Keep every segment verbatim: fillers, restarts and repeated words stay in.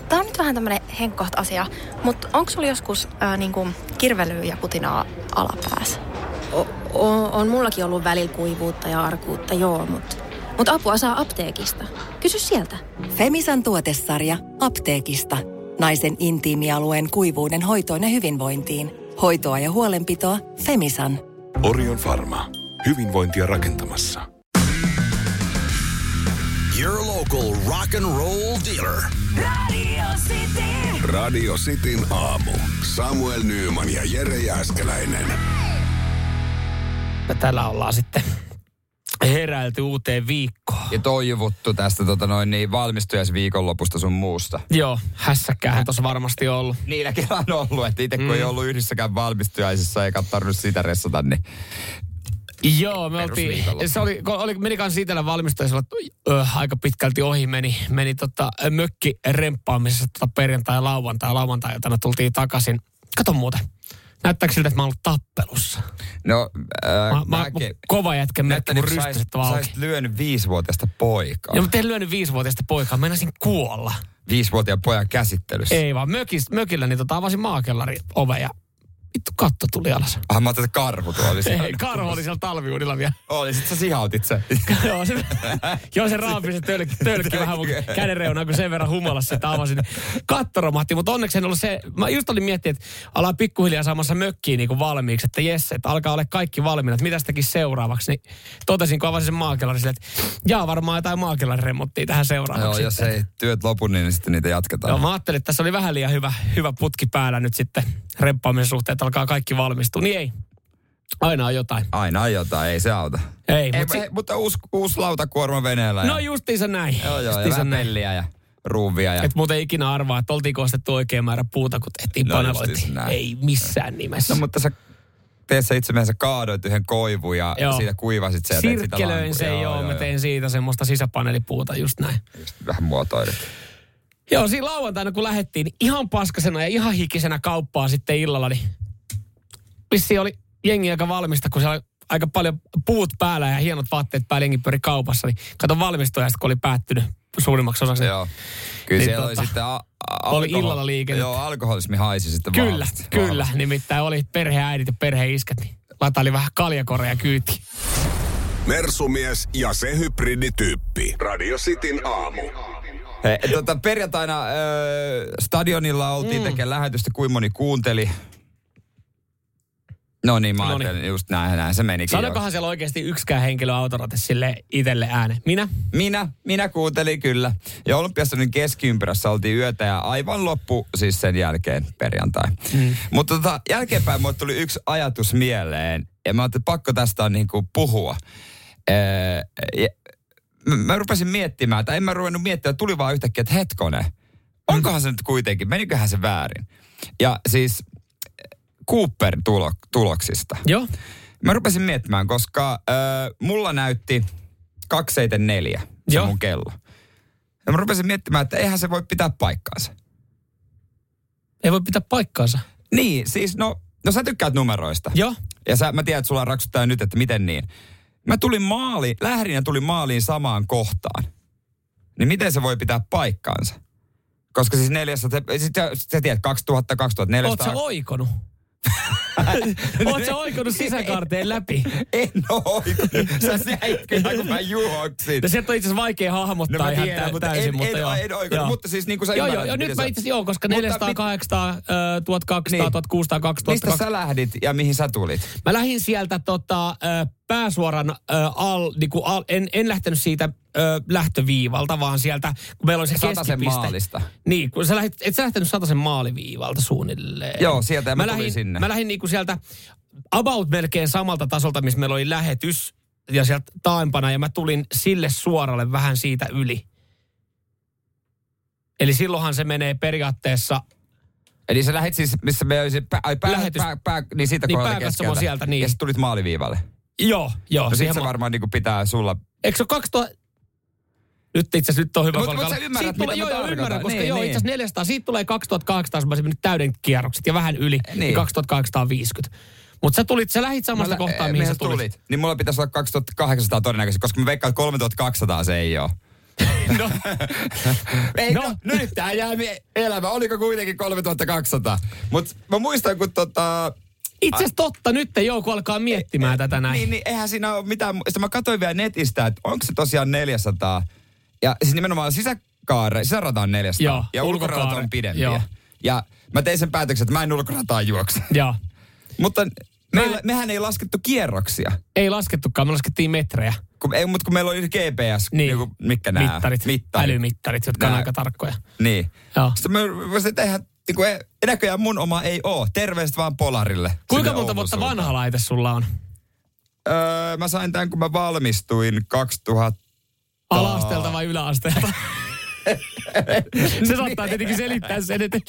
tää on nyt vähän tämmönen henkkoht asia, mutta onko sulla joskus ää, niinku kirvelyä ja putinaa alapäässä? O- o- on mullakin ollut välillä kuivuutta ja arkuutta, joo, mutta mut apua saa apteekista. Kysy sieltä. Femisan tuotesarja apteekista. Naisen intiimialueen kuivuuden hoitoon ja hyvinvointiin. Hoitoa ja huolenpitoa Femisan. Orion Pharma. Hyvinvointia rakentamassa. Your local rock and roll dealer. Radio City. Radio Cityn aamu. Samuel Nyyman ja Jere Jääskeläinen. Ja tällä ollaan sitten heräilty uuteen viikkoon. Ja toivottu tästä tota noin niin valmistujaisviikonlopusta sun muusta. Joo, hässäkään tuossa varmasti ollut. Niilläkin on ollut, että itse kun Mm. ei ollut yhdessäkään valmistujaisissa eikä tarvinnut sitä ressata, niin Joo, me oltiin, se oli, oli meni kanssa itsellä valmistujaisella, ö, aika pitkälti ohi meni, meni tota, mökki remppaamisessa tota perjantai ja lauantai. Lauantai-iltana tultiin takaisin. Kato muuten. Näyttääkö siltä, että mä oon ollut tappelussa? no äh, Mä, mä, mäkin. kova jätkä merkki mun Näyttänyt, rystyset sä auki. olisit lyönyt viisivuotiaista poikaa. Joo, mutta en lyönyt viisivuotiaista poikaa. Mä enäisin kuolla. Viisivuotiaan pojan käsittelyssä. Ei vaan, mökis, mökillä niin tota, avasin maakellari ove ja vittu katto tuli alas. Ah, mä ajattelin, että karhu tuolla oli siellä. Ei, karhu oli siellä talviunilla vielä. Oli, sit sä sihautit se. Joo, se, joo, se raapi se tölkki, tölkki vähän mun kädenreunaa, kun sen verran humalassa sitä avasin. Katto romahti, mutta onneksi en ollut se. Mä just olin miettinyt, että ollaan pikkuhiljaa saamassa mökkiin niin kuin valmiiksi, että jes, että alkaa olla kaikki valmiina, että mitä sitäkin seuraavaksi. Niin totesin, kun avasin sen maakellarin silleen, että jaa, varmaan jotain maakellarin remonttia tähän seuraavaksi. Joo, jos ei työt lopu, niin sitten niitä jatketaan. Joo, mä ajattelin, että tässä oli vähän liian hyvä, hyvä putki päällä nyt sitten remppaamisen suhteen, että alkaa kaikki valmistua. Niin ei. Aina on jotain. Aina on jotain, ei se auta. Ei, Ei, mutta mutta, se, se, mutta uusi, uusi lautakuorma veneellä. no ja, justiinsa näin. joo, joo, ja Justiinsa vähän näin. pelliä ja ruuvia. Ja, Et muuten ikinä arvaa, että oltiinko ostettu oikein määrä puuta, kun tehtiin No panelointi. justiinsa näin. Ei missään nimessä. no mutta sä teessä itse asiassa kaadoit yhden koivun ja Joo. siitä kuivasit sen ja teet sitä Sirkkelöin lankun. sen, joo, mä tein siitä semmoista sisäpaneelipuuta, just näin. Just vähän muotoilit. Joo, siinä lauantaina kun lähdettiin, niin ihan paskasena ja ihan hikisenä kauppaa sitten illalla, niin vissiin oli jengi aika valmista, kun siellä oli aika paljon puut päällä ja hienot vaatteet päällä, jengi pyöri kaupassa, niin kato valmistujasta, kun oli päättynyt suurimmaksi osaksi. Joo. Kyllä Niin siellä tota, oli sitten a- a- oli alkohol- illalla liikennettä. Joo, alkoholismi haisi sitten Kyllä, vahvasti. kyllä. Vahvasti. Nimittäin oli perheäidit ja perheiskät, niin lataili vähän kaljakoreja kyytiin. Mersumies ja se hybridityyppi. Radio Cityn aamu. Hei, tota, perjantaina äh, stadionilla oltiin mm. tekemään lähetystä, kuin moni kuunteli. No niin, mä Noniin. ajattelin just näin, näin se menikin. Sanoikohan siellä oikeasti yksikään henkilö autorate sille itselle äänen? Minä? Minä, minä kuuntelin kyllä. Ja Olympiastadionin keskiympyrässä oltiin yötä ja aivan loppu siis sen jälkeen perjantai. Mm. Mutta tota, jälkeenpäin mulle tuli yksi ajatus mieleen ja mä ajattelin, että pakko tästä on niin kuin puhua. Ee, ja, mä, mä rupesin miettimään, tai en mä ruvennut miettimään, tuli vaan yhtäkkiä, että hetkonen, onkohan se nyt kuitenkin, meniköhän se väärin? Ja siis Cooper-tuloksista. Joo. Mä rupesin miettimään, koska äh, mulla näytti kaksi seitsemänkymmentäneljä se Joo. mun kello. Ja mä rupesin miettimään, että eihän se voi pitää paikkaansa. Ei voi pitää paikkaansa. Niin, siis no, no sä tykkäät numeroista. Joo. Ja sä, mä tiedän, että sulla raksuttaa nyt, että miten niin. Mä tulin maaliin, lähdin ja tulin maaliin samaan kohtaan. Niin miten se voi pitää paikkaansa? Koska siis neljässä, sit sä, sä tiedät, kaksituhatta, kaksituhattaneljäsataa. Oot sä oikonut? Oot sä oikonut sisäkaarteen läpi? En oo oikonut. Sä jäit kyllä, kun mä juoksin. Ja sieltä on itse asiassa vaikea hahmottaa No mä ihan tiedän, tä- mutta täysin. en, mutta en, joo. en oikonut, Joo. mutta siis niin kuin sä Joo, joo, ymmärrät. joo, nyt miten mä sä- itse asiassa joo, koska Mutta neljäsataa, mit- kahdeksansataa, tuhatkaksisataa, Niin. tuhatkuusisataa, kaksituhatta. Mistä sä lähdit ja mihin sä tulit? Mä lähdin sieltä tota, ö, pääsuoran, ö, al, niinku al, en, en lähtenyt siitä ö, lähtöviivalta, vaan sieltä, kun meillä oli se Satasen keskipiste. maalista. Niin, kun sä lähdit, et sä lähtenyt Satasen maaliviivalta suunnilleen. Joo, sieltä ja mä tulin lähdin, sinne. Mä lähdin niinku sieltä about melkein samalta tasolta, missä meillä oli lähetys, ja sieltä taaempana, ja mä tulin sille suoralle vähän siitä yli. Eli silloinhan se menee periaatteessa Eli sä lähdit siis, missä me olisi pää, ai, pää, Lähetys- pää, pää, niin siitä Niin, kohdalta pääkatsomo keskeltä. sieltä, niin. Ja sitten tulit maaliviivalle. Joo, joo. No sit siihen se ma- varmaan niin kuin pitää sulla... Eikö se ole kaksituhatta... Nyt itse asiassa nyt on hyvä Mut- palkalla. mut sä ymmärrät, Siitä tulee, mitä joo, mä joo, tarkoitan. ymmärrän, koska Niin, joo, niin. itse asiassa neljäsataa. Siitä tulee kaksituhattakahdeksansataa, mä olisin mennyt täyden kierrokset ja vähän yli, niin, Niin. kaksituhattakahdeksansataaviisikymmentä. Mutta sä tulit, sä lähit samasta Mä- kohtaa, eh, mihin sä mihin tulit. Niin mulla pitäisi olla kaksituhattakahdeksansataa todennäköisesti, koska mä veikkaan, että kolmetuhattakaksisataa se ei ole. no. Ei, No. no, no nyt tää jää elämä. Oliko kuitenkin kolmetuhattakaksisataa? Mutta mä muistan, kun tota... Itse asiassa totta, nyt joku alkaa miettimään e, tätä näin. Niin, niin, eihän siinä ole mitään. Sitten mä katsoin vielä netistä, että onko se tosiaan neljäsataa. Ja siis nimenomaan sisäkaare, sisärata on neljäsataa. Joo, ja ulkorata on pidempiä. Joo. Ja mä tein sen päätöksen, että mä en ulkorataa juokse. Joo. Mutta Mä... meillä, mehän ei laskettu kierroksia. Ei laskettukaan, me laskettiin metrejä. Kun, ei, mutta kun meillä oli G P S, niin. niin kuin, mitkä nää? Mittarit, Mittarit. älymittarit, jotka nää. On aika tarkkoja. Niin. Joo. Sitten mä voisin tehdä, niin kuin ei, näköjään mun oma ei oo. Terveiset vaan Polarille. Kuinka monta vuotta vanha laite sulla on? Öö, mä sain tämän, kun mä valmistuin kaksituhatta. Ala-asteelta vai yläasteelta? Se saattaa tietenkin selittää sen, että...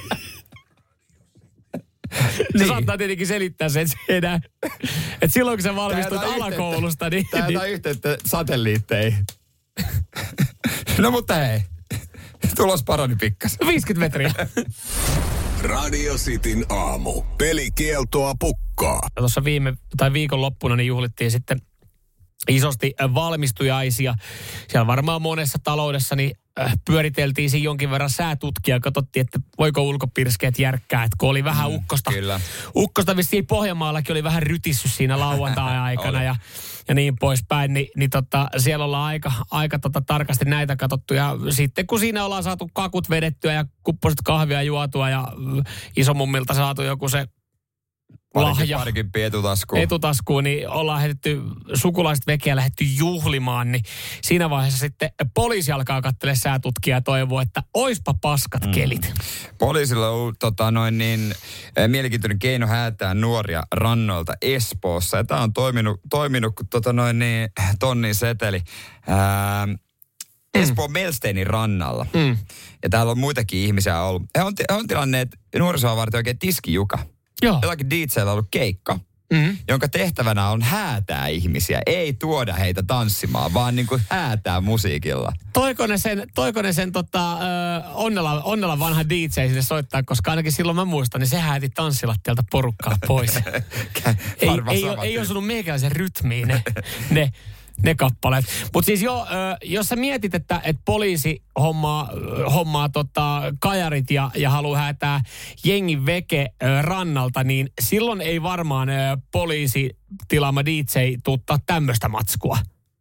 Se niin. saattaa tietenkin selittää sen, että, enää, että silloin kun sä valmistut alakoulusta, niin... Tää niin, jotain yhteyttä satelliitteihin. No mutta hei, tulos parani pikkas. viisikymmentä metriä. Radio Cityn aamu. Pelikieltoa pukkaa. Tuossa viime tai viikonloppuna niin juhlittiin sitten isosti valmistujaisia. Siellä varmaan monessa taloudessa niin pyöriteltiin siinä jonkin verran säätutkia. Katsottiin, että voiko ulkopirskeet järkkää. Että kun oli vähän ukkosta. Mm, kyllä. Ukkosta vissiin Pohjanmaallakin oli vähän rytissyt siinä lauantai-aikana ja, ja niin poispäin. Ni, niin tota, siellä ollaan aika, aika tota tarkasti näitä katsottu. Ja sitten kun siinä ollaan saatu kakut vedettyä ja kupposet kahvia juotua ja isomummilta saatu joku se lahja. Parikymppi etutaskuun. Etutaskuun, niin ollaan heitetty sukulaiset vekeä lähdetty juhlimaan, niin siinä vaiheessa sitten poliisi alkaa katselemaan säätutkia ja toivoo, että oispa paskat mm. kelit. Poliisilla on tota, noin niin, äh, mielenkiintoinen keino häätää nuoria rannoilta Espoossa. Ja tämä on toiminut, toiminut kun tota, noin niin, tonnin seteli. Ää, Espoon Melsteinin rannalla. Mm. Ja täällä on muitakin ihmisiä ollut. He on, he on tilanneet nuorisoa varten oikein tiskijuka. Joo. Jollakin D J:llä on ollut keikka, mm-hmm. jonka tehtävänä on häätää ihmisiä. Ei tuoda heitä tanssimaan, vaan niin kuin häätää musiikilla. Toiko ne sen, toiko ne sen tota, ö, onnella, onnella vanha D J sinne soittaa, koska ainakin silloin mä muistan, niin se hääti tanssilattialta porukkaa pois. ei, ei, ei osunut meikäläisen rytmiin ne, ne, ne kappaleet. Mutta siis jo, ö, jos sä mietit, että et poliisi hommaa, hommaa tota, kajarit ja, ja haluaa häätää jengin veke ö, rannalta, niin silloin ei varmaan ö, poliisi tilaama D J tuuttaa tämmöistä matskua.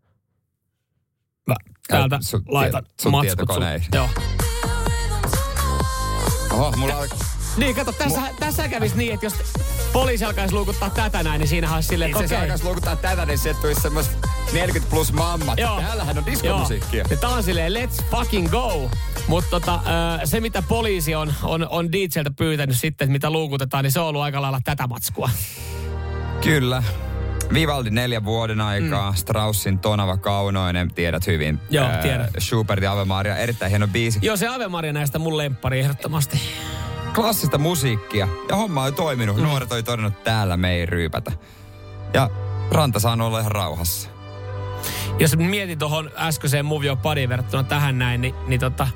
Mä täältä sun, laitan sun matskut. Sun, joo. Oho, mulla on... Niin, kato, tässä, Mu- tässä kävisi niin, että jos poliisi alkaisi luukuttaa tätä näin, niin siinähän olisi silleen, että okei. Se alkaisi luukuttaa tätä, niin sieltä tulisi semmoista neljäkymmentä plus mammat. Joo. Täällähän on diskomusiikkia. Ja tää on silleen, let's fucking go. Mutta tota, se, mitä poliisi on, on, on D J:ltä pyytänyt sitten, että mitä luukutetaan, niin se on ollut aika lailla tätä matskua. Kyllä. Vivaldi neljän vuoden aikaa, mm. Straussin Tonava Kaunoinen, tiedät hyvin. Joo, ää, tiedän. Schubert ja Ave Maria, erittäin hieno biisi. Joo, se Ave Maria näistä mun lemppari ehdottomasti. Klassista musiikkia. Ja homma on toiminut. Mm. Nuoret oli todennut, että täällä me ei ryypätä. Ja ranta saa olla ihan rauhassa. Jos mietin tuohon äskeiseen Movio Padiin verrattuna tähän näin, niin, niin tota...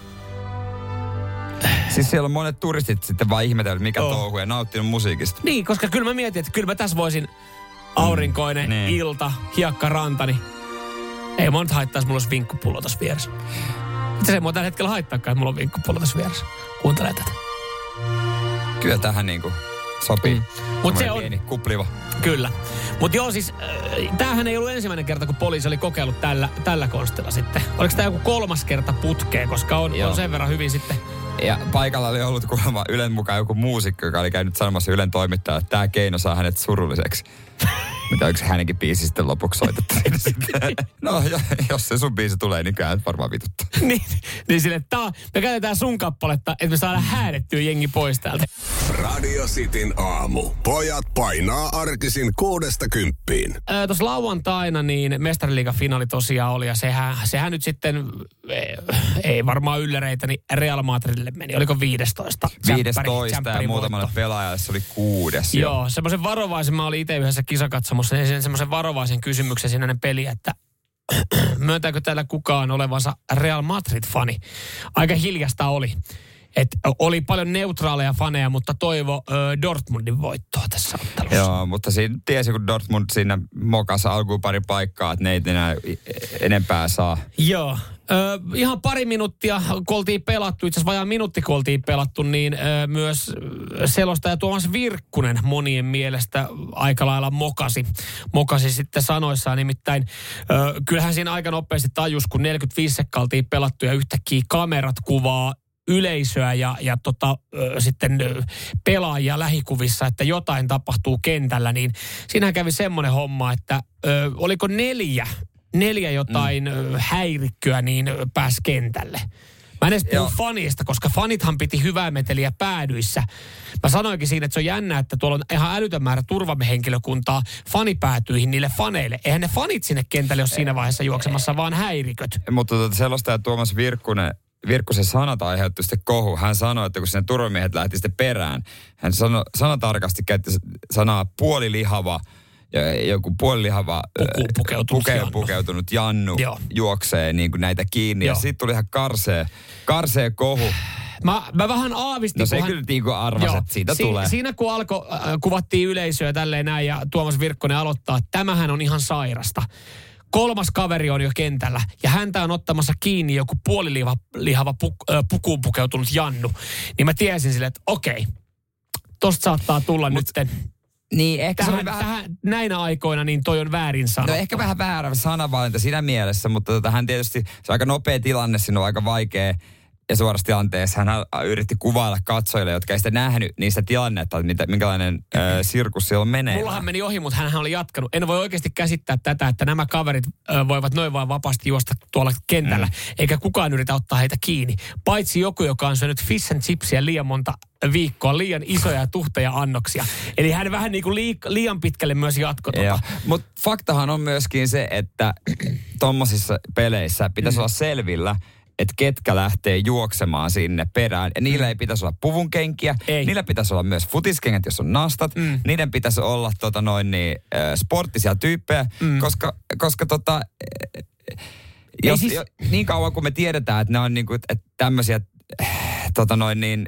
Siis siellä on monet turistit sitten vaan ihmetellyt, mikä oh. touhu ja nauttinut musiikista. Niin, koska kyllä mä mietin, että kyllä mä tässä voisin aurinkoinen mm, niin. ilta, hiekkaranta, niin ei mua nyt haittaisi, mulla olisi vinkkupullo tässä vieressä. Itse se mua tällä hetkellä haittaakaan, että mulla on vinkkupullo tässä vieressä. Kuuntelee tätä. Kyllä tähän niinku sopii. Mm. Mut se on pieni, kupliva. Kyllä. Mutta joo siis, äh, tämähän ei ollut ensimmäinen kerta, kun poliisi oli kokeillut tällä, tällä konstilla sitten. Oliko tämä joku kolmas kerta putkeen, koska on, on sen verran hyvin sitten. Ja paikalla oli ollut kuulemma Ylen mukaan joku muusikko, joka oli käynyt sanomassa Ylen toimittajalle, että tämä keino saa hänet surulliseksi. Mitä onko hänenkin biisi sitten lopuksi soitettu? No, jos se sun biisi tulee, niin kyllä varmaan vituttaa. niin, niin sille, että me käytetään sun kappaletta, että me saadaan häädettyä jengi pois täältä. Radio Cityn aamu. Pojat painaa arkisin kuudesta kymppiin. Öö, Tuossa lauantaina niin Mestariliigan finaali tosiaan oli, ja sehän, sehän nyt sitten, ei, ei varmaan ylläreitä, niin Real Madridille meni. Oliko viidestoista? viidestoista ja muutamalle pelaajalle se oli kuudes. Joo, jo. Semmoisen varovaisen, mä olin itse yhdessä kisakatsomussa, niin semmoisen varovaisen kysymyksen siinä peli, että myöntääkö täällä kukaan olevansa Real Madrid-fani? Aika hiljasta oli. Et oli paljon neutraaleja faneja, mutta toivo ö, Dortmundin voittoa tässä ottelussa. Joo, mutta siinä tiesi, kun Dortmund siinä mokasi alkuun pari paikkaa, että ne ei enää enempää saa. Joo. Ö, ihan pari minuuttia kun oltiin pelattu, itse asiassa vajaa minuutti kun oltiin pelattu, niin ö, myös selostaja Tuomas Virkkunen monien mielestä aika lailla mokasi. Mokasi sitten sanoissaan, nimittäin ö, kyllähän siinä aika nopeasti tajus, kun neljäkymmentäviisi sekkaa oltiin pelattu ja yhtäkkiä kamerat kuvaa yleisöä ja, ja tota, ö, sitten ö, pelaajia lähikuvissa, että jotain tapahtuu kentällä, niin siinähän kävi semmoinen homma, että ö, oliko neljä, neljä jotain mm. häirikköä niin ö, pääsi kentälle. Mä en edes puhu fanista, koska fanithan piti hyvää meteliä päädyissä. Mä sanoinkin siinä, että se on jännä, että tuolla on ihan älytön määrä turvahenkilökuntaa fanipäätyihin niille faneille. Eihän ne fanit sinne kentälle ole siinä vaiheessa juoksemassa, vaan häiriköt. Mutta tuota, selostaja Tuomas Virkkunen, Virkkusen sanat aiheutti sitten kohu. Hän sanoi, että kun sinne turvamiehet lähti sitten perään, hän sano, sanatarkasti käytti sanaa puolilihava, ja joku puolilihava Puku, pukeutunut, puke, Jannu. pukeutunut Jannu Joo. juoksee niin kuin näitä kiinni. Joo. Ja sitten tuli ihan karsee, karsee kohu. Mä, mä vähän aavistin. No se hän... kyllä niin kuin arvasin, että siitä si- tulee. Siinä kun alkoi, äh, kuvattiin yleisöä tälleen näin ja Tuomas Virkkonen aloittaa, että tämähän on ihan sairasta. Kolmas kaveri on jo kentällä ja häntä on ottamassa kiinni joku puolilihava puk- äh, pukuun pukeutunut Jannu. Niin mä tiesin silleen, että okei, tosta saattaa tulla Mut, nytten. Niin, ehkä tähän, se oli vähän... tähän, näinä aikoina niin toi on väärin sanottu. No ehkä vähän väärä sanavalinta siinä mielessä, mutta tota, hän tietysti, se on aika nopea tilanne, siinä on aika vaikea. Ja suorassa tilanteessa hän yritti kuvailla katsojille, jotka ei sitä nähnyt niistä tilannetta, että mitä, minkälainen äh, sirkus siellä menee. Mullahan meni ohi, mutta hänhän oli jatkanut. En voi oikeasti käsittää tätä, että nämä kaverit äh, voivat noin vaan vapaasti juosta tuolla kentällä, mm. eikä kukaan yritä ottaa heitä kiinni. Paitsi joku, joka on syönyt fish and chipsiä liian monta viikkoa, liian isoja tuhteja annoksia. Eli hän vähän niin kuin liik- liian pitkälle myös jatkoi tota. Mutta faktahan on myöskin se, että tommosissa peleissä pitäisi mm. olla selvillä, että ketkä lähtee juoksemaan sinne perään. Ja niillä mm. ei pitäisi olla puvunkenkiä. Ei. Niillä pitäisi olla myös futiskengät, jos on nastat. Mm. Niiden pitäisi olla tota noin niin, äh, sporttisia tyyppejä, mm. koska, koska tota, äh, jos, siis... jo, niin kauan kuin me tiedetään, että ne on niinku, että tämmöisiä äh, tota noin niin,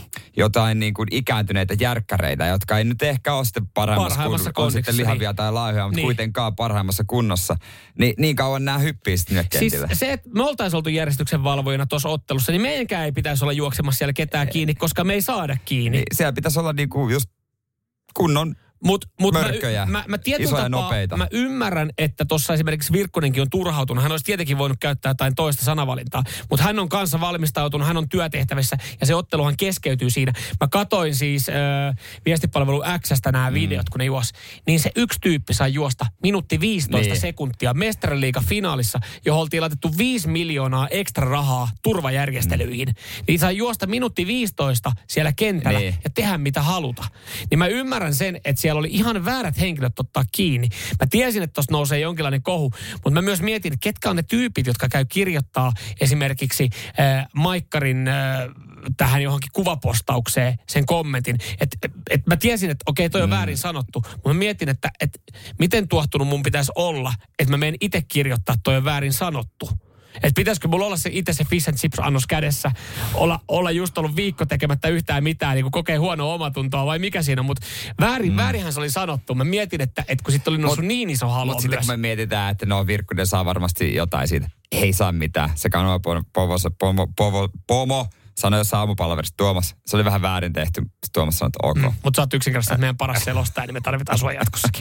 jotain niin kuin ikääntyneitä järkkäreitä, jotka ei nyt ehkä ole sitten parhaimmassa kunnossa, on sitten lihavia tai laihoja, mutta niin. kuitenkaan parhaimmassa kunnossa. Ni, niin kauan nämä hyppii sitten kentillä. Siis se, että me oltaisiin oltu järjestyksen valvojina tuossa ottelussa, niin meidänkään ei pitäisi olla juoksemassa siellä ketään kiinni, koska me ei saada kiinni. Niin, siellä pitäisi olla niinku just kunnon Mut, mut mörköjä, mä, mä, mä isoja tapaa, nopeita. Mä ymmärrän, että tuossa esimerkiksi Virkkonenkin on turhautunut. Hän olisi tietenkin voinut käyttää jotain toista sanavalintaa, mutta hän on kanssa valmistautunut, hän on työtehtävissä ja se otteluhan keskeytyy siinä. Mä katoin siis äh, viestipalvelu X:stä nämä mm. videot, kun ne juosi. Niin se yksi tyyppi sai juosta minuutti viisitoista niin. sekuntia Mestariliigan finaalissa, johon oltiin laitettu viisi miljoonaa ekstra rahaa turvajärjestelyihin. Mm. Niin sai juosta minuutti viisitoista siellä kentällä niin. ja tehdä mitä haluta. Niin mä ymmärrän sen, että siellä oli ihan väärät henkilöt ottaa kiinni. Mä tiesin, että tuossa nousee jonkinlainen kohu, mutta mä myös mietin, että ketkä on ne tyypit, jotka käy kirjoittaa esimerkiksi äh, Maikkarin äh, tähän johonkin kuvapostaukseen sen kommentin. Että et, et mä tiesin, että okei, toi on mm. väärin sanottu, mutta mä mietin, että et, miten tuohtunut mun pitäisi olla, että mä menen itse kirjoittaa, että toi on väärin sanottu. Että pitäisikö mulla olla se itse se fish and chips annos kädessä, olla, olla just ollut viikko tekemättä yhtään mitään, niin kuin kokee huonoa omatuntoa vai mikä siinä, mutta väärin, mm. väärinhän se oli sanottu. Mä mietin, että, että kun sitten oli noussut mut, niin iso halo Mutta sitten kun me mietitään, että no Virkkunen saa varmasti jotain siitä, ei saa mitään. Se kanova pomo, pomo, pomo, pomo sanoi jossain aamupalverissa, Tuomas, se oli vähän väärin tehty. Sitten Tuomas sanoi, että ok. Mm. Mutta sä oot yksinkertaisesti meidän paras selostaja, niin me tarvitaan sua jatkossakin.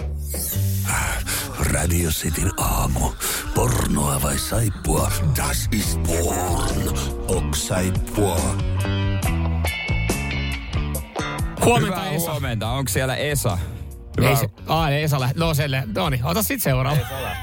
Radio Cityn aamu. Pornoa vai saippua? Das ist porn. Ok saippua. Huomenta, Hyvää Esa. huomenta. Onko siellä Esa? Ei se, aa, Esa lähti. No selle, no niin, ota sit seuraava.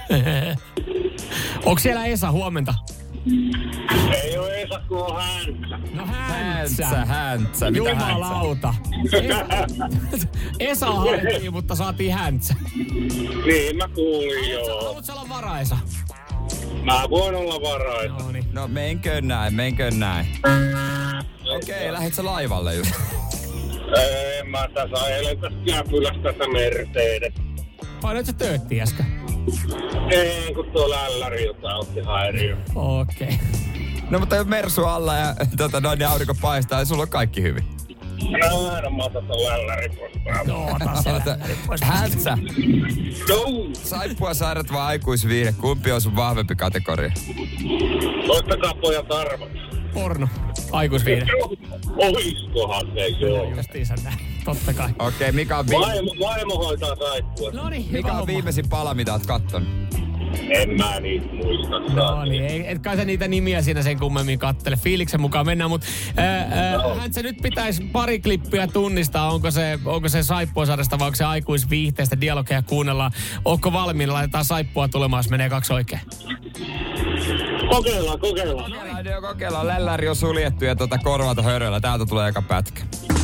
Onko siellä Esa? Huomenta. Ei oo Esa, kun on Häntsä. No Häntsä. Häntsä, Häntsä. Mitä Jumalauta. Esa, Esa haettiin, mutta saatiin Häntsä. Niin, mä kuulin joo. Haluatko sä olla varaisa? Mä voin olla varaisa. No niin. No menkö näin, menkö näin. Okei, okay, lähdit sä laivalle just? Ei, mä tässä ajelen tästä Käpylästä tätä Mercedes. Painoit sä tööttiin äsken? Ei, kun tuo lälläri, jota otti häiriö. Okei. Okay. No mutta jos mersu alla ja tota, noin niin aurinko paistaa, niin sulla on kaikki hyvin. No aina mä otan ton lällärin pois päältä. No, ota se lällärin pois. Häntsä. No. Saippua saaret vai aikuisviihde? Kumpi on sun vahvempi kategoria? Ottakaa pojat arvot. Porno. Aikuisviihde. Oiskohan se, joo. Justiinsa näin. Totta kai. Okei, okay, mikä on vi- Vaimo, vaimo hoitaa saippua. No niin, mikä on viimeisin pala, mitä oot kattonut? En mä niitä muista. No niin, ei, et kai sä niitä nimiä siinä sen kummemmin kattele. Fiiliksen mukaan mennään, mutta no. hän se nyt pitäisi pari klippiä tunnistaa, onko se, onko se Saippuasarjasta vai onko se aikuisviihteestä dialogeja kuunnellaan. Onko valmiina, laitetaan Saippua tulemaan, jos menee kaksi oikein. Kokeillaan, kokeillaan. No, joo, kokeillaan. Lälläri on suljettu ja tuota korvata höröllä. Täältä tulee eka pätkä.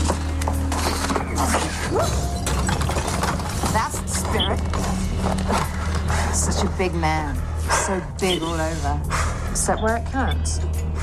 That's the spirit. Such a big man. So big all over. Except where it counts.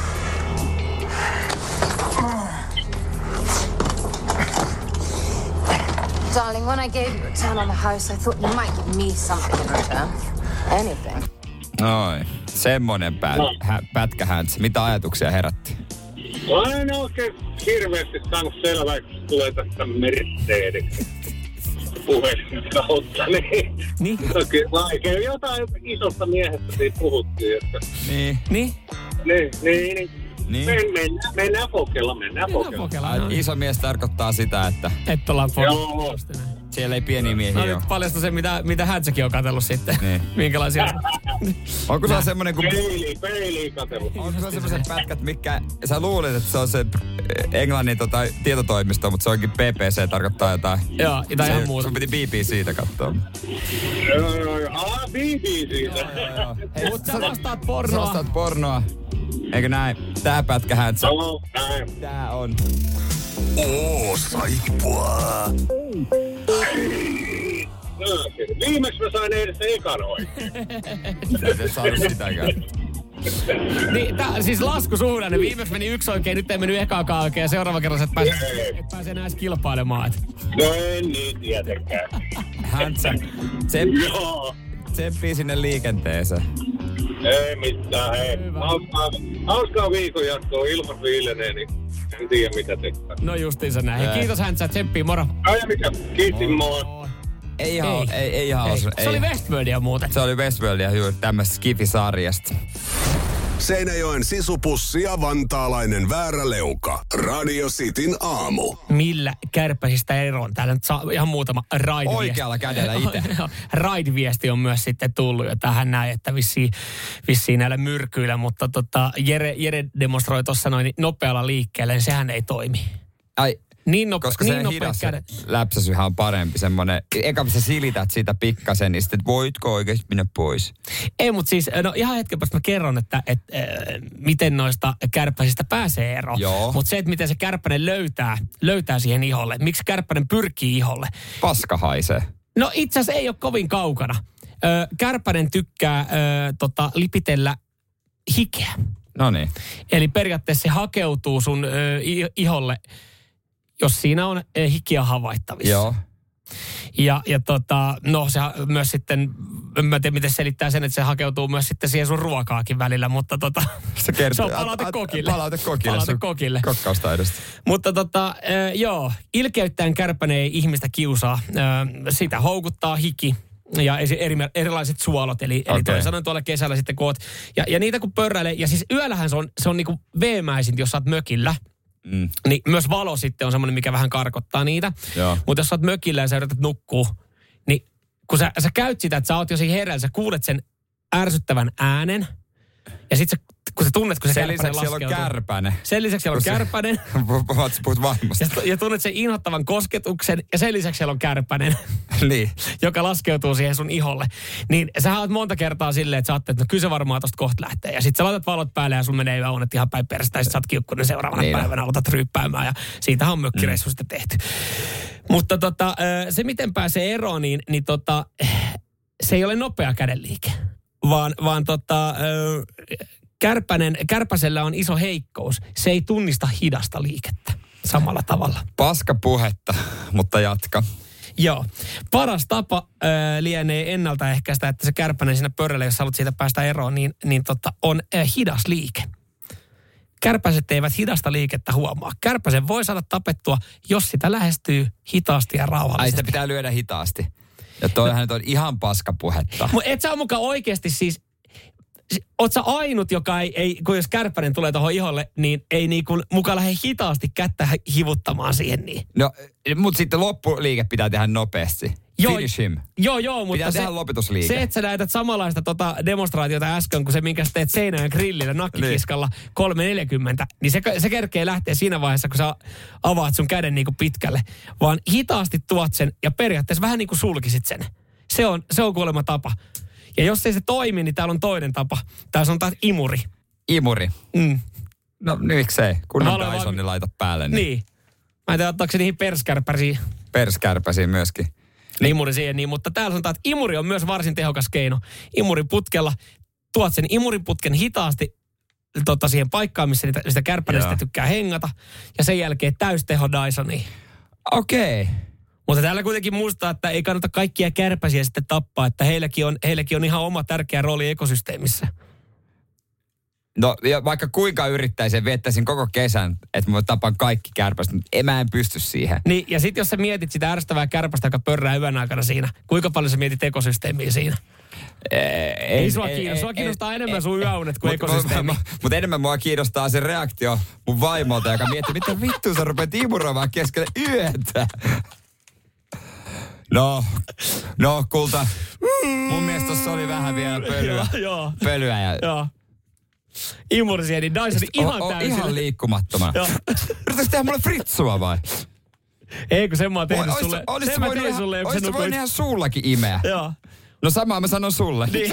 Darling, when I gave you a turn on the house, I thought you might give me something in return. Anything. Noin. Semmonen pät- no. hä- pätkähäntsä. Mitä ajatuksia herätti? Mä en oikein hirveästi saanut selvää, kun tulee tästä Mercedeksi puhelin kautta, niin... Niin? Vaikea jotain isosta miehestä siitä puhuttiin, että... Niin. Niin? Niin, niin, niin. Niin. Men, mennään, mennään pokella, mennään pokella. No. Iso mies tarkoittaa sitä, että... Et ollaan Joo. Siellä ei pieniä miehiä no, ole. nyt paljasta se, mitä, mitä Häntsäkin on katsellut sitten. Niin. Minkälaisia... Onko se semmonen kuin... Peili, peili katsellut. Onko se semmoiset pätkät, mitkä... Sä luulit, että se on se englannin tota, tietotoimisto, mutta se onkin P P C, tarkoittaa jotain... Joo, jotain ihan muuta. Sun piti B B C:tä katsoa. Joo, joo, joo. Ah, B B C:tä. Mutta sä vastaat pornoa. Sä vastaat pornoa. Eikö näin? Tää pätkä Häntsä. Joo, näin. Tää on. Oo, saippua. Viimeksi mä sain edes ekan oikein. Sä et saanut sitäkään. Niin, tää, siis laskusuhdanne. Viimeksi meni yksi oikein, nyt ei mennyt ekaakaan oikein. Ja seuraava kerran sä et pääse, et pääse enää edes kilpailemaan. Et. No en niin tietenkään. Häntsä. Tsemppi, Joo. tsemppii sinne liikenteeseen. Ei mitään, hei. Hauskaa, hauskaa viikon jatkoa. Ilman viilenee, niin en tiedä mitä tekee. No justiinsa näin. Hei, kiitos Häntsä, tsemppiä, moro. Ai mikä, kiitti, moi. Ei ihan, Ei. ei, ei ihan Ei. osu. Se oli Westworldia muuten. Se oli Westworldia juuri tämmöistä Skifi-sarjasta. Seinäjoen sisupussi ja vantaalainen vääräleuka. Radio Cityn aamu. Millä kärpäsistä eroon? Täällä nyt saa ihan muutama ride-viesti. Oikealla kädellä itse. Ride-viesti on myös sitten tullut ja tähän näin, että vissiin, vissiin näillä myrkyillä, mutta tota, Jere, Jere demonstroi tuossa noin nopealla liikkeellä, niin sehän ei toimi. Ai, Niin nope, koska niin se nopeat hidas kädet. läpsäsyhän on parempi semmonen. Eka sä silität siitä pikkasen, niin sitten voitko oikeasti mennä pois? Ei, mutta siis, no ihan hetken päästä mä kerron, että et, äh, miten noista kärppäsistä pääsee eroon. Mutta se, että miten se kärppänen löytää, löytää siihen iholle. Miksi kärppänen pyrkii iholle? Paska haisee. No itse asiassa ei ole kovin kaukana. Ö, kärppänen tykkää ö, tota, lipitellä hikeä. No niin. Eli periaatteessa se hakeutuu sun ö, iholle, jos siinä on ö, hikiä havaittavissa. Joo. Ja, ja tota, no se myös sitten, en mä tiedä miten selittää sen, että se hakeutuu myös sitten siihen sun ruokaakin välillä, mutta tota, se, kertoo, se on palaute kokille. Palaute kokille. Palaute kokille. Kokkaustaidosta. Mutta tota, äh, joo, ilkeyttäen kärpänen ei ihmistä kiusaa. Äh, sitä houkuttaa hiki ja eri, erilaiset suolot. Eli, okay. eli toisin sanoen tuolla kesällä sitten koot. Ja, ja niitä kun pörräilee, ja siis yöllähän se on, se on niinku veemäisin, jos sä oot mökillä. Mm. Niin myös valo sitten on semmoinen, mikä vähän karkottaa niitä. Mutta jos sä oot mökillä ja sä yrität nukkua, niin kun sä, sä käyt sitä, että sä oot jo siinä hereillä, sä kuulet sen ärsyttävän äänen. Ja sit sä, kun sä tunnet, kun se sen kärpänen lisäksi siellä on kärpänen. Sen lisäksi siellä on kärpänen. Puhut vaimosta. Ja, ja tunnet sen inhottavan kosketuksen. Ja sen lisäksi siellä on kärpänen. Niin. Joka laskeutuu siihen sun iholle. Niin sä oot monta kertaa silleen, että sä ajattelet, että no kyllä se varmaan tosta kohta lähtee. Ja sit sä laitat valot päälle ja sun menee yöunet ihan päin perästä. Ja sit sä oot kiukkunen seuraavana niin päivänä, aloitat ryyppäämään. Ja siitähän on mökkireissu mm. sitten tehty. Mutta tota, se miten pääsee eroon, niin, niin tota, se ei ole nopea kädenliike. Vaan, vaan tota, kärpänen, kärpäsellä on iso heikkous. Se ei tunnista hidasta liikettä samalla tavalla. Paska puhetta, mutta jatka. Joo. Paras tapa ää, lienee ennaltaehkäistä, että se kärpänen siinä pörrällä, jos haluat siitä päästä eroon, niin, niin tota, on ää, hidas liike. Kärpäset eivät hidasta liikettä huomaa. Kärpäsen voi saada tapettua, jos sitä lähestyy hitaasti ja rauhallisesti. Ai sitä pitää lyödä hitaasti. Ja toihan nyt on ihan paskapuhetta. Mutta et sä ole mukaan oikeasti siis, oot sä ainut, joka ei, ei kun jos kärppänen tulee tuohon iholle, niin ei niinku mukaan lähde hitaasti kättä hivuttamaan siihen niin. No, mutta sitten loppuliike pitää tehdä nopeasti. Joo, Finish him. Joo, joo, mutta pitää se, tehdä lopetusliike. Se, että sä näytät samanlaista tota demonstraatiota äsken, kuin se, minkä sä teet Seinäjön grillillä nakkikiskalla niin. kolme neljäkymmentä, niin se, se kerkee lähteä siinä vaiheessa, kun sä avaat sun käden niinku pitkälle. Vaan hitaasti tuot sen ja periaatteessa vähän niin kuin sulkisit sen. Se on, se on kuulemma tapa. Ja jos ei se toimi, niin täällä on toinen tapa. Täällä sanotaan imuri. Imuri? Mm. No miksei, kun on Dyson, vaan... niin laita päälle. Niin. niin. Mä en tiedä, ottaako se niihin perskärpäsiin. Perskärpäsiin myöskin. Niin. Imuri siihen niin, mutta täällä sanotaan, että imuri on myös varsin tehokas keino. Imurin putkella tuot sen imurin putken hitaasti tota, siihen paikkaan, missä niitä, sitä kärpänestä tykkää hengata. Ja sen jälkeen täysteho Dysoniin. Okei. Okay. Mutta täällä kuitenkin muistaa, että ei kannata kaikkia kärpäsiä sitten tappaa, että heilläkin on, heilläkin on ihan oma tärkeä rooli ekosysteemissä. No ja vaikka kuinka yrittäisin, viettäisin koko kesän, että mä tapan kaikki kärpästä, mutta en, mä en pysty siihen. Niin, ja sitten jos sä mietit sitä ärsyttävää kärpästä, joka pörrää yön aikana siinä, kuinka paljon sä mietit ekosysteemiä siinä? Ei, ei sua kiinnostaa. Sua kiinnostaa ei, enemmän ei, sun yöunet kuin mut, ekosysteemi. Mutta enemmän mua kiinnostaa se reaktio mun vaimolta, joka miettii, mitä vittua sä rupeat imuroimaan keskelle yötä. No, no kulta. Mun mielestä tossa oli vähän vielä pölyä. Joo, pölyä ja... Joo. Imuri siihen, niin Dyson ihan täysillä. Ihan liikkumattomana. Yritätkö tehdä mulle fritsua vai? Ei, kun sen mä oon tehnyt olis, sulle. Olis sen mä tein sulle. Olis se voinut ihan suullakin imeä. Joo. No samaa mä sanon sulle. Niin.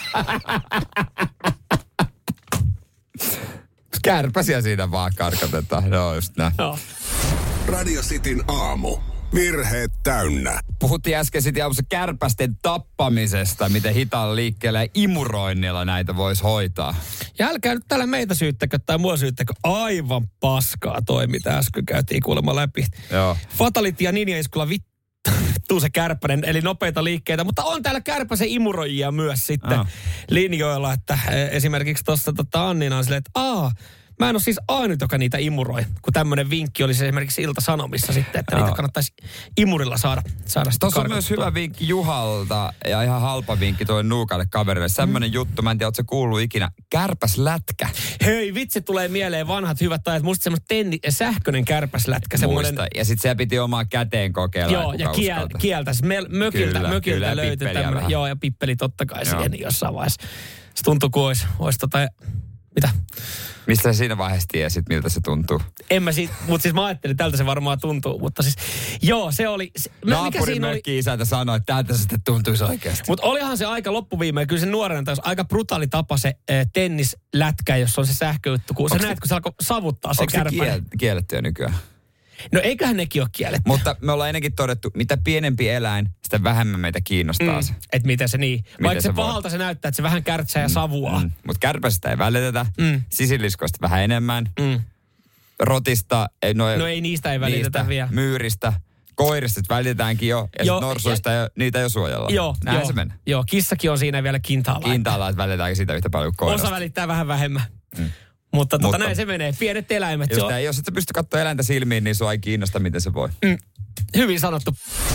Kärpäsiä siinä vaan karkotetaan. No just näin. Joo. Radio Cityn aamu. Virheet täynnä. Puhuttiin äsken sitten aamussa kärpästen tappamisesta, miten hitaalla liikkeellä ja imuroinnilla näitä voisi hoitaa. Ja älkää nyt täällä meitä syyttäkö tai mua syyttäkö. Aivan paskaa toi, mitä äsken käytiin kuulemma läpi. Joo. Fatality ja ninja-iskulla vittuu se kärpänen, eli nopeita liikkeitä. Mutta on täällä kärpäsen imuroijia myös sitten oh. linjoilla, että esimerkiksi tuossa tota Annina on silleen, että aah, mä en ole siis ainut, joka niitä imuroi, kun tämmöinen vinkki oli se esimerkiksi Ilta-Sanomissa sitten, että Joo. niitä kannattaisi imurilla saada, saada sitä Tuossa on myös hyvä vinkki Juhalta ja ihan halpa vinkki toi nuukalle kaverille. Semmoinen mm. juttu, mä en tiedä, ootko se kuullut ikinä, kärpäslätkä. Hei, vitsi, tulee mieleen vanhat hyvät ajat. Musta semmoinen tenni, sähköinen kärpäslätkä. Semmoinen... Muista. Ja sit se piti omaa käteen kokeilla. Joo, ja kiel, kieltäisi. Mökiltä, kyllä, mökiltä kyllä, löytyi tämmöinen. Joo, ja pippeli totta kai Joo. siihen jossain vaiheessa. Se tuntui kuin olisi, olisi tota... Mitä? Mistä sä siinä vaiheessa tiesit, miltä se tuntuu? En mä siitä, mutta siis mä ajattelin, että tältä se varmaan tuntuu. Mutta siis, joo, se oli... Se, Naapurin mökki-isäntä sanoi, että täältä se sitten tuntuisi oikeasti. Mutta olihan se aika loppuviimeen. Kyllä se nuorena taisi aika brutaali tapa se äh, tennislätkä, jossa on se sähköjuttu. Kun sä näet, se, kun se alkoi savuttaa se kärpäinen. Onko se kiellettyä nykyään? No eiköhän nekin ole kielletty. Mutta me ollaan ennenkin todettu, mitä pienempi eläin, sitä vähemmän meitä kiinnostaa mm, se. Että miten se niin. Miten Vaikka se, se pahalta voi? Se näyttää, että se vähän kärtsää ja savuaa. Mm, Mutta kärpästä ei välitetä. Mm. Sisiliskoista vähän enemmän. Mm. Rotista. Ei, no, no ei niistä ei välitetä niistä, vielä. Myyristä. Koirista välitetäänkin jo. Ja jo, norsuista ja, niitä jo suojellaan. Joo, Näin jo, se menee. Joo, kissakin on siinä vielä kintaalla. Kintaalla, että välitetäänkö sitä yhtä paljon kuin koirasta. Osa välittää vähän vähemmän. Mm. Mutta, tota, näin se menee. Pienet eläimet. Jos, on... jos et sä pysty katsoa eläintä silmiin, niin sua ei kiinnosta, miten se voi. Mm. Hyvin sanottu.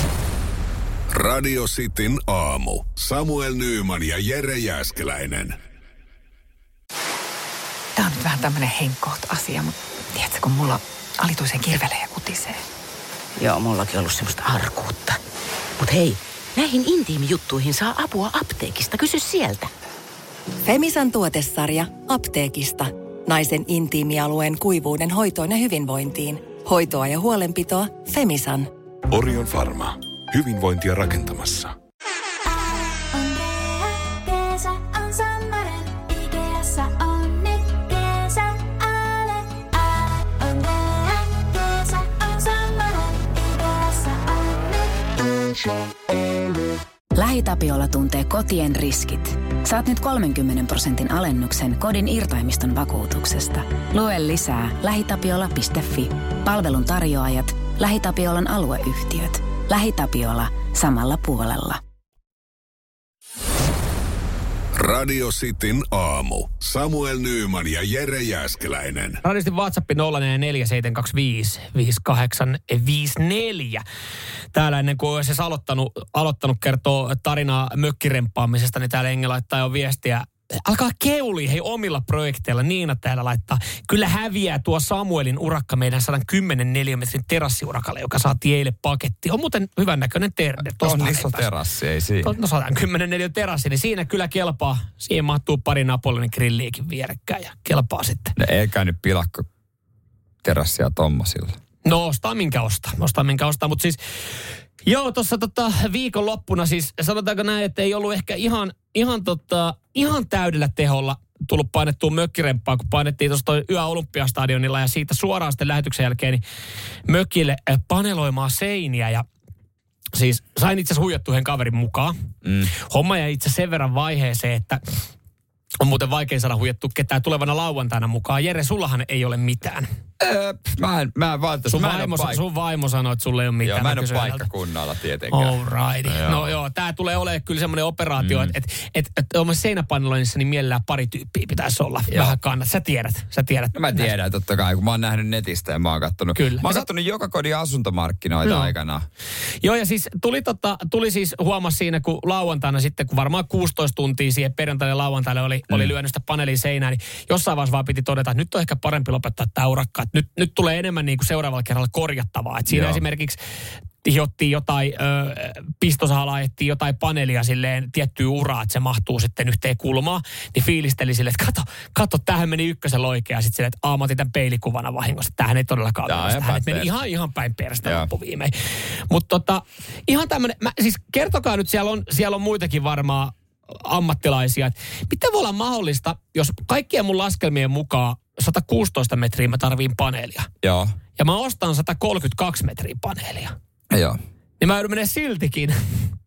Radio Cityn aamu. Samuel Nyyman ja Jere Jääskeläinen. Tää on nyt vähän tämmönen henkkoht asia, mutta tiedätkö, kun mulla alituisen kirvelee ja kutisee. Joo, mullakin on ollut semmoista arkuutta. Mut hei, näihin intiimijuttuihin saa apua apteekista. Kysy sieltä. Femisan tuotesarja apteekista. Naisen intiimialueen kuivuuden hoitoon ja hyvinvointiin. Hoitoa ja huolenpitoa Femisan. Orion Pharma. Hyvinvointia rakentamassa. LähiTapiola tuntee kotien riskit. Saat nyt kolmenkymmenen prosentin alennuksen kodin irtaimiston vakuutuksesta. Lue lisää lähitapiola piste fi. Palvelun tarjoajat, LähiTapiolan alueyhtiöt. LähiTapiola samalla puolella. Radio Cityn aamu. Samuel Nyyman ja Jere Jääskeläinen. Radistin WhatsApp nolla neljä seitsemän kaksi viisi viisi kahdeksan viisi neljä. Täällä ennen kuin olisi aloittanut, aloittanut kertoo tarinaa mökkiremppaamisesta, niin täällä Enge laittaa jo viestiä. Alkaa keuli hei omilla projekteilla. Niina täällä laittaa. Kyllä häviää tuo Samuelin urakka meidän sata kymmenen neliömetrin terassiurakalle, joka saatiin eilen paketti. On muuten hyvän näköinen terve. On iso terassi, ei siinä. No sata kymmenen neliön terassi, niin siinä kyllä kelpaa. Siihen mahtuu pari Napoleonin grilliäkin vierekkäin ja kelpaa sitten. Ne ei käynyt pilakko terassia tommosilla. No ostaa minkä ostaa. Ostaa minkä ostaa, mutta siis joo, tuossa tota, viikonloppuna siis sanotaanko näin, että ei ollut ehkä ihan, ihan, tota, ihan täydellä teholla tullut painettua mökkiremppaa, kun painettiin tuossa Yö Olympiastadionilla ja siitä suoraan sitten lähetyksen jälkeen niin mökille paneloimaan seiniä ja siis sain itse asiassa huijattu yhden kaverin mukaan. Mm. Homma jäi itse sen verran vaiheeseen, että on muuten vaikea saada huijattu ketään tulevana lauantaina mukaan. Jere, sullahan ei ole mitään. Öö, mä en, mä en valita. Sun, vaimo, paik- sun vaimo sanoi, että sulla ei ole mitään. Joo, mä en ole paikkakunnalla tietenkään. All right. No, no joo, tää tulee olemaan kyllä semmoinen operaatio, mm. että et, et, et, et seinäpaneloinnissa niin mielellään pari tyyppiä pitäisi olla. Joo. Vähän kannat. Sä tiedät, sä tiedät. No, mä tiedän näistä. Totta kai, kun mä oon nähnyt netistä ja mä oon kattonut. Kyllä. Mä oon kattonut joka kodin asuntomarkkinoita no. aikana. Joo, ja siis tuli, tota, tuli siis huomasi siinä, kun lauantaina sitten, kun varmaan kuusitoista tuntia siihen perjantaille lauantaille oli, mm. oli lyönyt sitä paneelin seinään, niin jossain vaiheessa vaan piti todeta, että nyt on ehkä parempi lopettaa tämä urakka. Että nyt, nyt tulee enemmän niin kuin seuraavalla kerralla korjattavaa. Että siinä Joo. esimerkiksi hiottiin jotain, ö, pistosahalla ajettiin jotain paneelia silleen tiettyä uraa, että se mahtuu sitten yhteen kulmaan. Niin fiilisteli silleen, että kato, kato, tämähän meni ykkösen oikein. Ja sitten silleen, että aamatin tämän peilikuvana vahingossa. Tämähän ei todellakaan ole. Tämähän meni ihan, ihan päin perästä loppuviimein. Mutta tota, ihan tämmöinen, siis kertokaa nyt, siellä on, siellä on muitakin varmaan ammattilaisia. Että miten voi olla mahdollista, jos kaikkien mun laskelmien mukaan sata kuusitoista metriä mä tarviin paneelia. Joo. Ja mä ostan sata kolmekymmentäkaksi metriä paneelia. Joo. Niin mä joudun menemään siltikin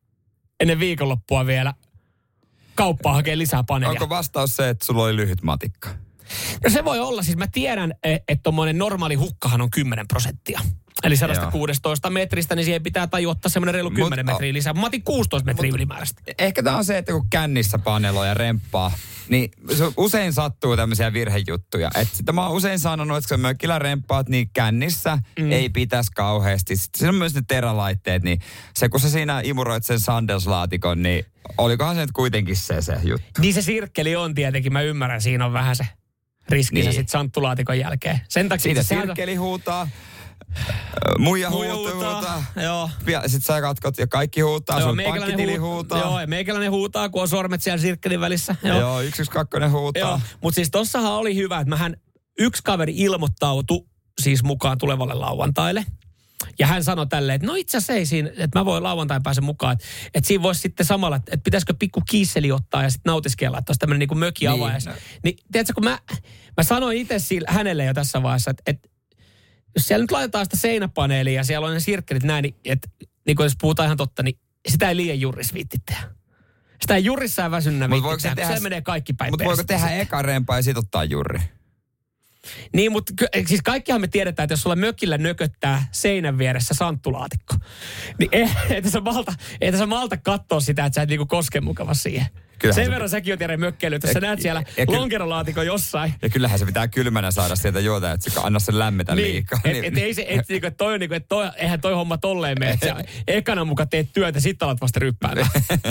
ennen viikonloppua vielä kauppaan hakemaan lisää paneelia. Onko vastaus se, että sulla oli lyhyt matikka? No se voi olla. Siis mä tiedän, että tommoinen normaali hukkahan on kymmenen prosenttia. Eli sata kuusitoista metristä, niin siihen pitää tajuuttaa semmoinen reilu kymmenen Mut, metriä lisää. Mä otin kuusitoista metriä ylimääräistä. Ehkä tämä on se, että kun kännissä paneloi ja remppaa, niin usein sattuu tämmöisiä virhejuttuja. Että mä oon usein sanonut, että kun mökillä remppaat, niin kännissä mm. ei pitäisi kauheasti. Sitten siinä on myös ne terälaitteet, niin se kun sä siinä imuroit sen sandelslaatikon, niin olikohan se nyt kuitenkin se se juttu? Niin se sirkkeli on tietenkin, mä ymmärrän, siinä on vähän se riskinsä niin. Sitten santtulaatikon jälkeen. Sen takia siitä sirkkeli huutaa. Muija huutaa. huutaa. Joo. Sitten sä katkot ja kaikki huutaa. Joo, sun pankkitili huutaa. huutaa. Joo, ja meikäläinen huutaa, kun on sormet siellä sirkkelin välissä. Joo, Joo yksi yksi kaksi huutaa. Joo, mutta siis tossahan oli hyvä, että mähän yksi kaveri ilmoittautui siis mukaan tulevalle lauantaille. Ja hän sanoi tälleen, että no itse asiassa ei siinä, että mä voin lauantain pääsen mukaan. Että, että siinä voisi sitten samalla, että, että pitäisikö pikku kiisseli ottaa ja sitten nautiskella, että olisi tämmöinen niin kuin mökki avaajas. Niin, no. niin tiedätkö, kun mä, mä sanoin itse sille, hänelle jo tässä vaiheessa, että, että jos siellä nyt laitetaan sitä seinäpaneelia ja siellä on ne sirkkelit näin, niin, että niin kuin jos puhutaan ihan totta, niin sitä ei liian juris viitti tehdä. Sitä ei jurissaan väsynnä viitti tehdä, tehdä, se menee kaikki päin Mutta voiko tehdä eka rempa ja sit ottaa jurri? Niin, mutta siis kaikkihan me tiedetään, että jos sulla mökillä nököttää seinän vieressä santtulaatikko, niin ei sä malta, ei sä malta katsoa sitä, että sä et niinku koske mukava siihen. Kyllähän sen se verran säkin oot Jere mökkeilyt, jos sä näet siellä lonkerolaatikon jossain. Ja kyllähän se pitää kylmänä saada sieltä juota, että se anna sen lämmetä niin, liikaa. Et, et, ei se, et, niinku, et toi on niinku, että toi, eihän toi homma tolleen mene, että sä ekana muka teet työtä, sit alat vasta ryppäämään.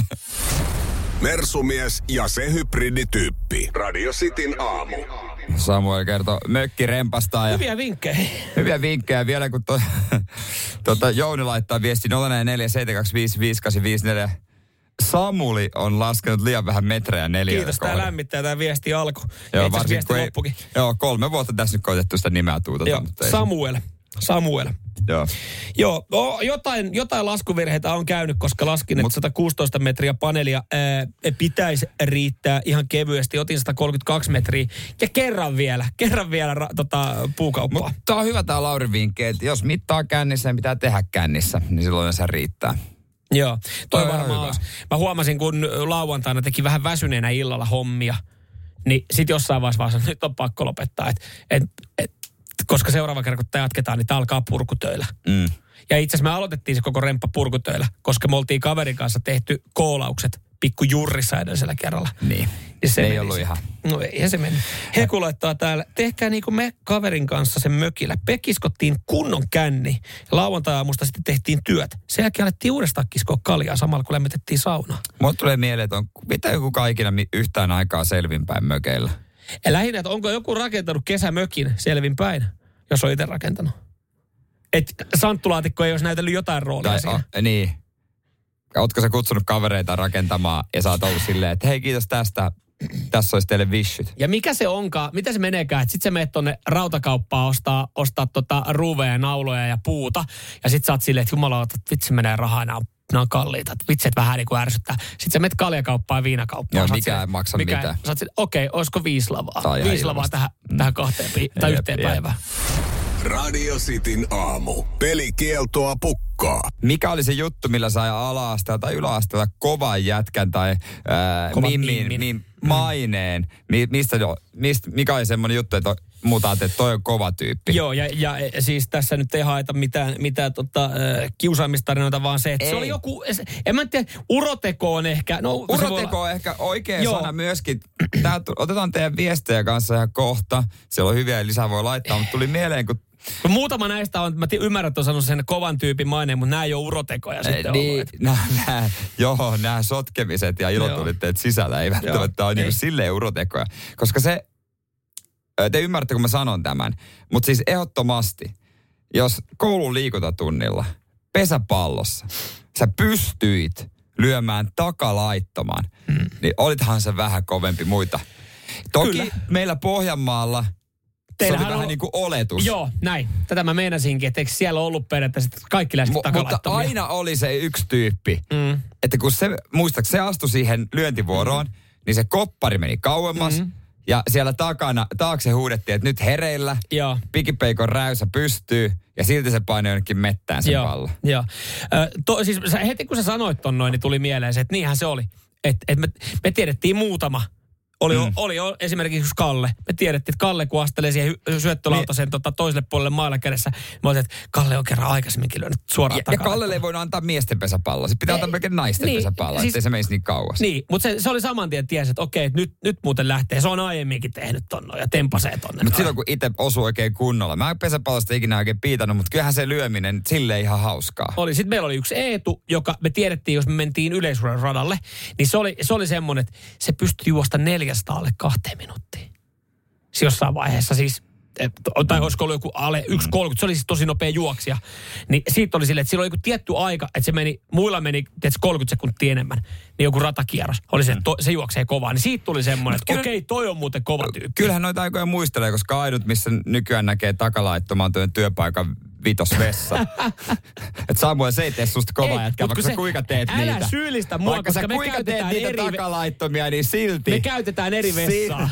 Mersumies ja se hybridityyppi. Radio Cityn aamu. Samuel kertoo mökkirempasta. Ja hyviä vinkkejä. Hyviä vinkkejä vielä, kun to, tuota, Jouni laittaa viesti nolla neljä seitsemän kaksi viisi viisi kahdeksan viisi neljä. Samuli on laskenut liian vähän metrejä neljä. Kiitos, tämä lämmittää tämä viesti alku. Joo, varsinkin kun ei, joo, kolme vuotta tässä nyt koitettu sitä nimeä tuutata. Joo, Samuel. Samuel. Joo. Joo, no, jotain, jotain laskuvirheitä on käynyt, koska laskin, että sata kuusitoista metriä paneelia ää, pitäisi riittää ihan kevyesti. Otin sata kolmekymmentäkaksi metriä ja kerran vielä, kerran vielä ra, tota, puukauppaa. Mutta tämä on hyvä tämä Laurin vinkki, että jos mittaa kännissä ja pitää tehdä kännissä, niin silloin se riittää. Joo, toi, toi varmaan olisi. Mä huomasin, kun lauantaina teki vähän väsyneenä illalla hommia, niin sit jossain vaiheessa vaan nyt on pakko lopettaa, että et, et, koska seuraava kerran, kun tämä jatketaan, niin tämä alkaa purkutöillä. Mm. Ja itse asiassa me aloitettiin se koko remppa purkutöillä, koska me oltiin kaverin kanssa tehty koolaukset pikku jurrissa edellisellä kerralla. Niin. Ja se ei ollut ihan. No eihän se mennyt. Heku laittaa täällä, tehkää niin kuin me kaverin kanssa sen mökillä. Pekiskottiin kunnon känni. Ja lauantai-aamusta sitten tehtiin työt. Sen jälkeen alettiin uudestaan kiskoa kaljaa samalla, kun lämmitettiin saunaa. Mulle tulee mieleen, että on mitä joku kaikilla yhtään aikaa selvinpäin mökeillä. Ja lähinnä, että onko joku rakentanut kesämökin selvinpäin, jos on itse rakentanut. Että santtulaatikko ei olisi näytellyt jotain roolia tai, siinä. O, niin. Ootko sä kutsunut kavereita rakentamaan ja sä oot ollut silleen, että hei kiitos tästä, tässä olisi teille vissyt. Ja mikä se onkaan, mitä se meneekään, että sit sä menet tonne rautakauppaan ostaa, ostaa tota ruuveja, nauloja ja puuta. Ja sit sä oot silleen, että jumala, että vitsi menee rahaa, nämä on, nämä on kalliita. Että vitsi, että vähän niin kuin ärsyttää. Sit sä menet kaljakauppaan ja viinakauppaan. Joo, mikä ei maksa mikä, mitään. Sä oot silleen, okei, okay, olisiko viisi lavaa? Tai viisi lavaa tähän, mm. tähän kahteen tai jep, yhteen jep. päivään. Radio Cityn aamu. Pelikieltoa pukkaa. Mikä oli se juttu, millä sai ala-asteella tai yläasteella kovan jätkän tai ää, mimmin, mim, maineen? Mi, mistä, mistä, mikä oli semmoinen juttu, että muuta että toi on kova tyyppi? Joo, ja, ja siis tässä nyt ei haeta mitään, mitään tota, äh, kiusaamistarinoita, vaan se, että ei. Se oli joku, en mä tiedä, uroteko on ehkä. No, uroteko on ehkä oikea Joo. sana myöskin. Tää, otetaan teidän viestejä kanssa ihan kohta. Siellä on hyviä ja lisää voi laittaa, mutta tuli mieleen, kun muutama näistä on, mä ymmärrän, että on sanonut sen kovan tyypin maineen, mutta nämä ei ole urotekoja sitten niin, ollut. Nää, nää, joo, nämä sotkemiset ja ilotulitteet sisällä ei välttämättä ole niin silleen urotekoja. Koska se, te ymmärrätte, kun mä sanon tämän, mutta siis ehdottomasti, jos koulun liikuntatunnilla, pesäpallossa, sä pystyit lyömään takalaittoman, hmm. niin olithan se vähän kovempi muita. Toki Kyllä. meillä Pohjanmaalla Teillähän se oli vähän on niin kuin oletus. Joo, näin. Tätä mä meinasinkin, että eikö siellä ollut periaatteessa kaikki lähti M- takalaittomia. Mutta aina oli se yksi tyyppi, mm. että kun se, muistaakseni se astui siihen lyöntivuoroon, mm. niin se koppari meni kauemmas. Mm. Ja siellä takana, taakse huudettiin, että nyt hereillä, pikipeikon räysä pystyy, ja silti se painoi jonnekin mettään sen Joo, pallon. Joo. Ö, to, siis heti kun sä sanoit ton noin, niin tuli mieleen se, että niinhän se oli. Että et me, me tiedettiin muutama. Oli, mm. oli esimerkiksi Kalle. Me tiedettiin, että Kalle kun astelee siihen syöttölautasen niin. tota, toiselle puolelle mailla kädessä, mä olisin, että Kalle on kerran aikaisemminkin lyönyt suoraan ja, takaa. Ja Kallelle ei voinut antaa miesten pesäpalloa. Se pitää antaa melkein naisten niin, pesäpalloa, siis, ettei se menisi niin kauas. Niin, mutta se, se oli saman tien tiesi, että okei, että nyt, nyt muuten lähtee. Se on aiemminkin tehnyt tonne ja tempasee tonne. Mutta silloin kun itse osui oikein kunnolla. Mä en pesäpallosta ikinä oikein piitannut, mutta kyllähän se lyöminen silleen ihan hauskaa. Oli. Sitten meillä oli yksi Eetu, joka me tiedettiin, jos me mentiin yleisurheilun radalle, niin se oli, se oli semmoinen, että se pystyi juosta neljästä alle kahteen minuuttiin. Se jossain vaiheessa siis, tai olisiko ollut joku alle yksi kolmekymmentä, se oli siis tosi nopea juoksija. Niin siitä oli silleen, että sillä oli joku tietty aika, että se meni, muilla meni tietysti kolmekymmentä sekuntia enemmän, niin joku ratakierros. Oli se, että to, se juoksee kovaa. Niin siitä tuli semmoinen, että okei, toi on muuten kova tyyppi. Kyllähän noita aikoja muistelee, koska ainut, missä nykyään näkee takalaittomaan tuon työpaikan vitosvessa. Että Samuel, se ei tee susta kovaa jätkää, vaikka sä kuinka teet älä niitä. Älä syyllistä mua, vaikka koska me kuinka käytetään teet niitä eri takalaittomia, niin silti. Me käytetään eri vessaa.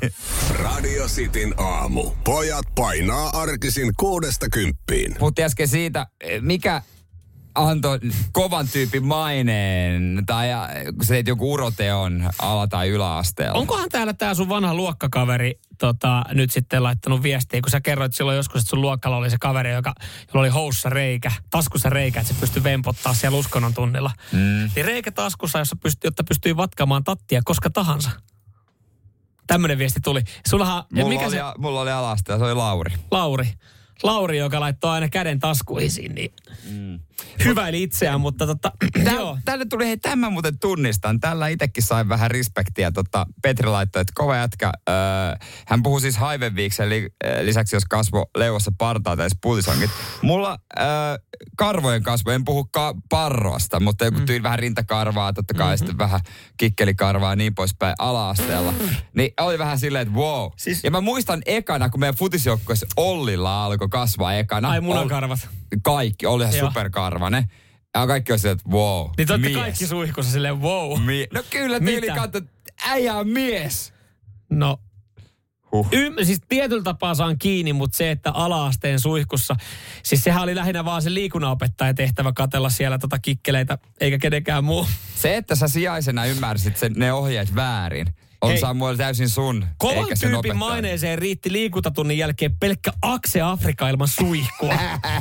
Radio Cityn aamu. Pojat painaa arkisin kuudesta kymppiin. Puhuttiin äsken siitä, mikä antoi kovan tyypin maineen, tai kun se joku uroteon ala- tai yläasteella. Onkohan täällä tää sun vanha luokkakaveri tota, nyt sitten laittanut viestiä, kun sä kerroit silloin joskus, että sun luokkalla oli se kaveri, joka, jolla oli housussa reikä, taskussa reikä, että se pystyi vempottaa siellä uskonnon tunnilla. Mm. Niin reikä taskussa, jossa pystyi, jotta pystyy vatkamaan tattia koska tahansa. Tämmöinen viesti tuli. Sullahan, mulla, mikä oli, se, mulla oli ala-asteella, se oli Lauri. Lauri. Lauri, joka laittoi aina käden taskuisiin, niin mm. hyväili itseään, mutta tota, Tää, joo. Tälle tuli, hei tämän muuten tunnistan. Tällä itsekin sai vähän respektiä. Tota, Petri laittoi, että kova jätkä. Öö, hän puhui siis Haivenviiksen li, lisäksi, jos kasvo leuassa partaa tai puutisongit. Mulla öö, karvojen kasvo, en puhu ka- parroasta, mutta joku mm. tyyli vähän rintakarvaa, totta kai mm-hmm. sitten vähän kikkelikarvaa ja niin poispäin ala-asteella. Niin oli vähän silleen, että wow. Siis, ja mä muistan ekana, kun meidän futisjoukkueessa Ollilla alkoi kasvaa ekana. Ai munakarvat. Kaikki, oli ihan superkarvanen. Ja kaikki on silleen, että wow, niin te mies. Kaikki suihkussa silleen wow. Mie- no kyllä tyyli kautta, äijä on mies. No, huh. y- siis tietyllä tapaa saan kiinni, mutta se, että ala-asteen suihkussa, siis sehän oli lähinnä vaan se liikunnanopettaja tehtävä katsella siellä tota kikkeleitä, eikä kenenkään muu. Se, että sä sijaisena ymmärsit sen, ne ohjeet väärin, On Hei, Samuel täysin sun, kovan eikä sen tyypin opettaja. maineeseen riitti liikuntatunnin jälkeen pelkkä Akse Afrika ilman suihkua.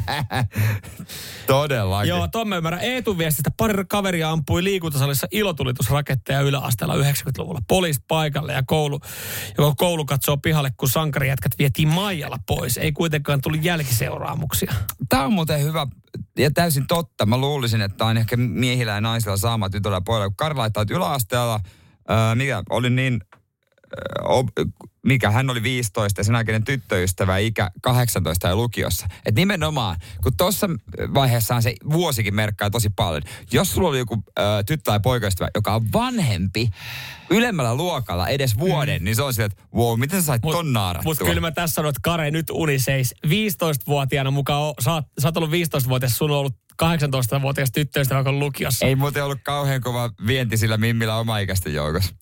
Todellakin. Joo, tuon mä ymmärrän. Eetun viestistä pari kaveria ampui liikuntasalissa ilotulitusraketteja yläasteella yhdeksänkymmentäluvulla. Poliisit paikalle ja koulu, joko koulu katsoo pihalle, kun sankarijätkät vietiin Maijalla pois. Ei kuitenkaan tullut jälkiseuraamuksia. Tämä on muuten hyvä ja täysin totta. Mä luulisin, että on ehkä miehillä ja naisilla sama tytöllä ja pojilla. Kun Kari laittaa, että yläasteella, ää, mikä oli niin, ää, ob, mikä hän oli viisitoista ja sen aikainen tyttöystävä ikä kahdeksantoista ja lukiossa. Että nimenomaan, kun tuossa vaiheessaan se vuosikin merkkaa tosi paljon. Jos sulla oli joku ää, tyttö tai poikaystävä, joka on vanhempi, ylemmällä luokalla edes vuoden, mm. niin se on silleen, että wow, miten sä sait ton naarattua? Mutta kyllä mä tässä sanon, että Kare nyt uniseis. viisitoistavuotiaana mukaan, sä oot, sä oot ollut viisitoistavuotias, sun on ollut kahdeksantoistavuotias tyttöystävä, joka on lukiossa. Ei muuten ollut kauhean kova vienti sillä Mimmillä omaikäisten joukossa.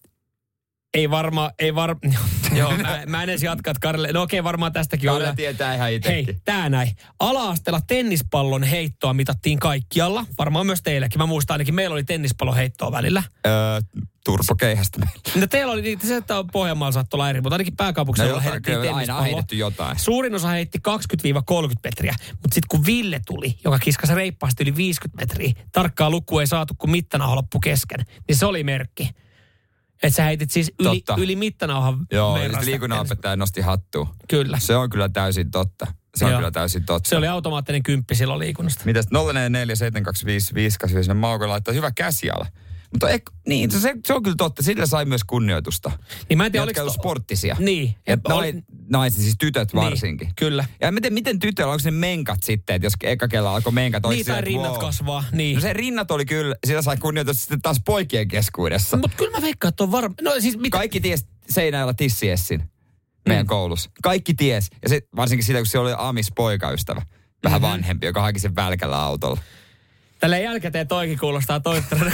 Ei varmaan, ei varmaan, joo, mä, mä en edes jatka, että Karille, no okei, varmaan tästäkin on. Karille tietää ihan itsekin. Hei, tää näin. Ala-asteella tennispallon heittoa mitattiin kaikkialla, varmaan myös teillekin. Mä muistan ainakin, meillä oli tennispallon heittoa välillä. Öö, turpokeihästä meillä. No teillä oli niitä, se että Pohjanmaalla saattoi olla eri, mutta ainakin pääkaupunkisella no, heitettiin tennispalloa. Aina heitetty jotain. Suurin osa heitti kaksikymmentä kolmekymmentä metriä, mutta sitten kun Ville tuli, joka kiskasi reippaasti yli viisikymmentä metriä, tarkkaa lukua ei saatu, kun mittanauha loppu kesken, niin se oli merkki. Että sä heitit siis yli, yli mittanauhan joo, verrasta. Joo, liikunnanopettaja nosti hattua. Kyllä. Se on kyllä täysin totta. Se on joo. kyllä täysin totta. Se oli automaattinen kymppi silloin liikunnasta. Mitäs nolla neljä neljä seitsemän kaksi viisi viisi kahdeksan viisi Mauko laittaa hyvä käsiala. Mutta ei, niin, se, se on kyllä totta. Sillä sai myös kunnioitusta. Niin mä en tiedä, oliko... sporttisia. Niin. Että oli... naiset, siis tytöt varsinkin. Niin, kyllä. Ja en tiedä, miten tytöllä, onko ne menkat sitten, että jos eka kella alkoi menkat. Niin, tai rinnat wow. kasvaa. Niin. No se rinnat oli kyllä, sitä sai kunnioitusta sitten taas poikien keskuudessa. Mutta kyllä mä veikkaan, että on varma. No, siis mitä... Kaikki ties seinällä tissiessin meidän mm. koulussa. Kaikki ties. Ja se, varsinkin sitä, kun siellä oli Amis poikaystävä. Vähän mm-hmm. vanhempi, joka haki sen välkällä autolla. Tälleen jälkikäteen toikin kuulostaa toivottavasti.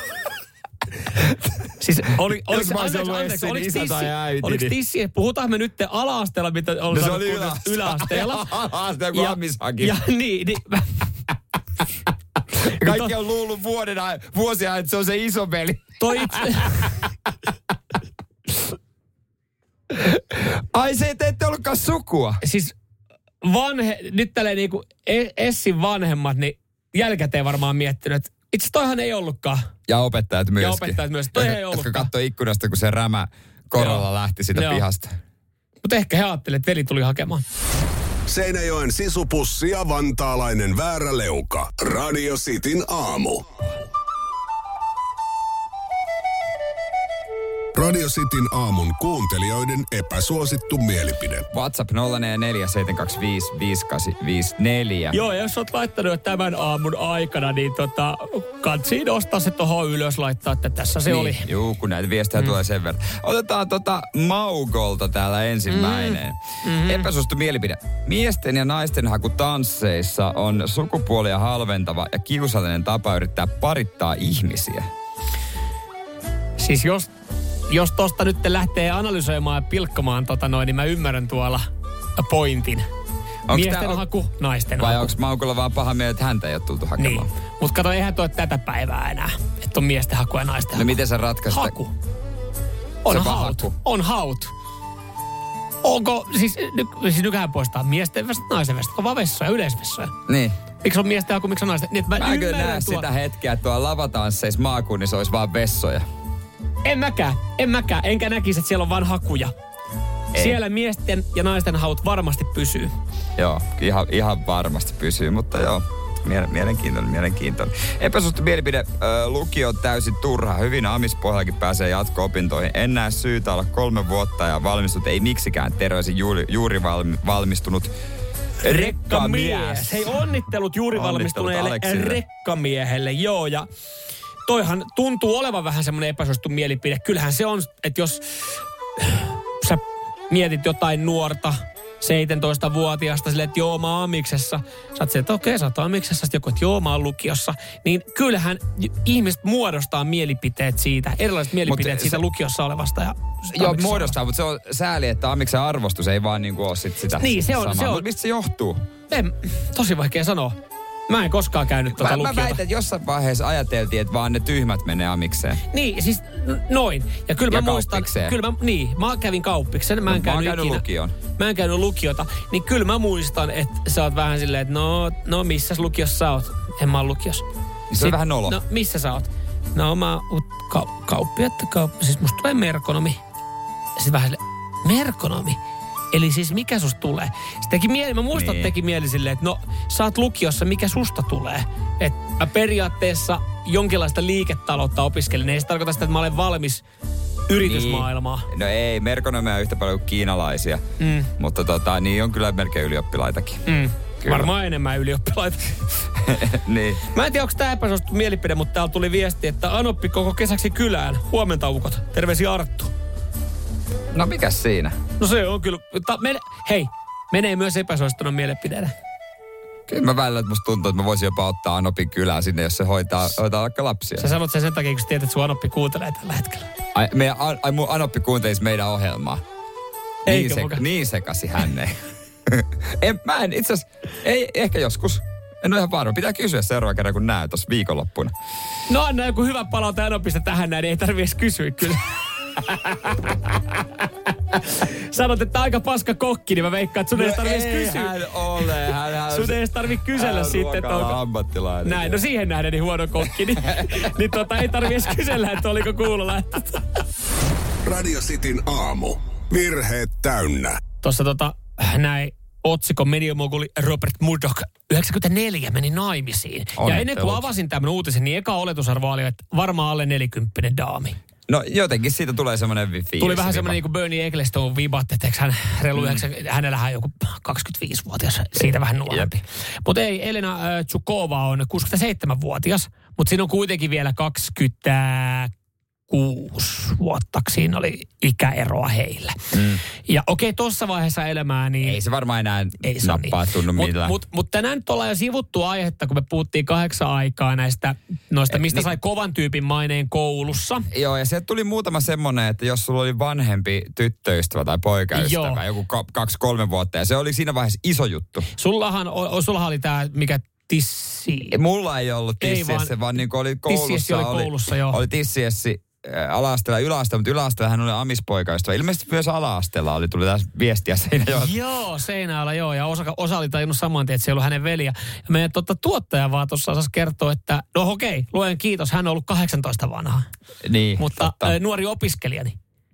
Siis oli, oliko se anteeksi, anteeksi, oliko tissi, oliko tissi, puhutaan me nyt ala-asteella, mitä on no, saanut se oli yläasteella. yläasteella. Ala-asteella, kun Amis haki. Ja niin, niin. Kaikki on luullut vuoden, vuosia, että se on se isoveli. Toi itse. Ai se, te ette ollutkaan sukua. Siis vanhe, nyt tälleen niinku Essin vanhemmat, niin jälkikäteen varmaan miettinyt, että itse toihan ei ollutkaan. Ja opettajat myöskin. Ja opettajat myöskin. Toi ei ollutkaan. Jotka katsoi ikkunasta, kun se rämä korolla lähti sitä Joo. pihasta. Mutta ehkä he ajattelivat, että veli tuli hakemaan. Seinäjoen sisupussi ja vantaalainen vääräleuka. Radio Cityn aamu. Radio Cityn aamun kuuntelijoiden epäsuosittu mielipide. WhatsApp nolla neljä neljä seitsemän kaksi viisi viisi kahdeksan viisi neljä. Joo, ja jos olet laittanut tämän aamun aikana, niin tota, kansi nostaa se tuohon ylös, laittaa, että tässä se niin, oli. Juu, kun näitä viestejä mm. tulee sen verran. Otetaan tota Maugolta täällä ensimmäinen. Mm. Mm-hmm. Epäsuosittu mielipide. Miesten ja naisten haku tansseissa on sukupuolia halventava ja kiusallinen tapa yrittää parittaa ihmisiä. Siis jos... Jos tosta nyt lähtee analysoimaan ja pilkkamaan tota noin, niin mä ymmärrän tuolla pointin. Onks miesten tää, haku, naisten vai haku. Vai onko Maukolla vaan paha mieltä, että häntä ei ole tultu hakemaan? Niin. Mutta kato, eihän tuo tätä päivää enää, että on miesten haku ja naisten no haku. miten sä ratkaisit? Haku. On haut. Haku. On haut. Onko, siis, ny, siis nykähän poistaa miesten vestat, naisen vestat, on vaan vessoja, yleisvessoja. Niin. Miksi on miesten haku, miksi on naisten? Niin, mä mä kyllä näe tuo... sitä hetkeä, että tuolla lavatansseissa maakunnissa olisi vaan vessoja. En mäkään, en mäkään, enkä näkisi, että siellä on vaan hakuja. Ei. Siellä miesten ja naisten haut varmasti pysyy. Joo, ihan, ihan varmasti pysyy, mutta joo, mielenkiintoinen, mielenkiintoinen. Epäsuosittu mielipide, äh, lukio on täysin turha. Hyvin amispohjallakin pääsee jatko-opintoihin. En näe syytä olla kolme vuotta ja valmistunut, ei miksikään terveisin juuri, juuri valmi, valmistunut rekkamies. Hei, onnittelut juuri valmistuneelle rekkamiehelle, joo, ja... Toihan tuntuu olevan vähän semmoinen epäsuosittu mielipide. Kyllähän se on, että jos sä mietit jotain nuorta, seitsemäntoistavuotiaasta silleen, että joo, mä oon amiksessa. Sä oot silleen, että okei, sä oot amiksessa. Sitten joku, että joo, mä oon lukiossa. Niin kyllähän ihmiset muodostaa mielipiteet siitä, erilaiset mielipiteet Mut siitä se, lukiossa olevasta. Ja joo, muodostaa, mutta se on sääli, että amiksen arvostus ei vaan niinku ole sit sitä niin, se on, samaa. se on. Mutta mistä se johtuu? En, tosi vaikea sanoa. Mä en koskaan käynyt tuota mä, lukiota. Mä väitän, että jossain vaiheessa ajateltiin, että vaan ne tyhmät menee amikseen. Niin, siis n- noin. Ja kyllä ja mä muistan... kauppikseen. Kyllä mä, niin, mä kävin kauppiksen. Mä en mä käynyt, oon käynyt ikinä, lukion. Mä en käynyt lukiota. Niin kyllä mä muistan, että sä oot vähän silleen, että no, no missäs lukiossa sä oot? En mä oon lukiossa. Niin se Sit, on vähän nolo. No, missä sä oot? No mä oon ka- kauppi, että kauppi. Siis musta tulee merkonomi. Sitten vähän silleen, merkonomi? Eli siis mikä susta tulee? Sitten teki mieli, mä muistan, niin. teki mieli silleen, että no sä oot lukiossa, mikä susta tulee? Että mä periaatteessa jonkinlaista liiketaloutta opiskelin. Ei se tarkoita sitä, että mä olen valmis yritysmaailmaa. Niin. No ei, merkonomia on yhtä paljon kuin kiinalaisia. Mm. Mutta tota, niin on kyllä melkein ylioppilaitakin. Mm. Varmaan enemmän ylioppilaita. Niin. Mä en tiedä, onko tämä epäsuosittu mielipide, mutta täällä tuli viesti, että Anoppi koko kesäksi kylään. Huomenta ukot. Terveisiä Arttu. No mikäs siinä? No se on kyllä. Ta, men, hei, menee myös epäsuosittuna mielipideenä. Kyllä mä välillä, että musta tuntuu, että mä voisin jopa ottaa Anopin kylään sinne, jos se hoitaa, hoitaa vaikka lapsia. Sä sanot sen sen takia, kun sä tiedät, että sun Anoppi kuuntelee tällä hetkellä. Ai, meidän, ai mun Anoppi kuuntelisi meidän ohjelmaa. Niin, seka, niin sekasi hän ei. en, mä en itse asiassa, ei ehkä joskus. En ole ihan varma. Pitää kysyä seuraavan kerran, kun näen tuossa viikonloppuna. No anna joku hyvä palaute Anopista tähän näin, niin ei tarvitse edes kysyä kyllä. Sanot, että aika paska kokki, niin mä veikkaan, että sun no ei tarvitse kysyä. hän ole. Hän, hän, sun ei edes tarvitse kysellä sitten, että onko... ammattilainen. Näin, no siihen nähden niin huono kokki, niin, niin tota, ei tarvitse edes kysellä, että oliko kuulolla. Radio Cityn aamu. Virheet täynnä. Tuossa tota, näin otsikon mediamoguli Robert Murdoch yhdeksänkymmentäneljä meni naimisiin. Onnittelut. Ja ennen kuin avasin tämän uutisen, niin eka oletusarvo oli, että varmaan alle nelikymppinen daami. No jotenkin siitä tulee semmoinen fiilis. Tuli vähän semmoinen niin kuin Bernie Ecclestone vibat, että hän reilu mm. yhdeksän, hänellähän joku kaksikymmentäviisivuotias, siitä vähän nuorempi. Mutta ei, Elena äh, Chukova on kuusikymmentäseitsemänvuotias, mutta siinä on kuitenkin vielä kaksikymmentäkuusi vuotta, siinä oli ikäeroa heillä. Mm. Ja okei, tuossa vaiheessa elämää, niin... Ei se varmaan enää ei nappaa tunnu millään. Mutta mut, mut tänään nyt ollaan jo sivuttu aihetta, kun me puhuttiin kahdeksan aikaa näistä, noista, mistä eh, sai niin, kovan tyypin maineen koulussa. Joo, ja sieltä tuli muutama semmoinen, että jos sulla oli vanhempi tyttöystävä tai poikaystävä, joo, joku kaksi, kolme vuotta, ja se oli siinä vaiheessa iso juttu. Sullahan, sullahan oli tämä, mikä... Tissi. Mulla ei ollut tissiessi, vaan, vaan niin kuin oli koulussa. Tissiessi oli koulussa, oli, joo. Oli tissiessi ala-asteella ja yläasteella, mutta yläasteella hän oli amispoikaystävä. Ilmeisesti myös ala-asteella oli, tuli taas viestiä Seinäjoelta. Joo, Seinäjoella joo, ja osa, osa oli tajunnut saman tien, että se ei ollut hänen veliä. Ja meidän totta, tuottaja vaan tuossa osasi kertoa, että no okei, luen kiitos, hän on ollut kahdeksantoista vanha. Niin, mutta totta. Nuori opiskelijani.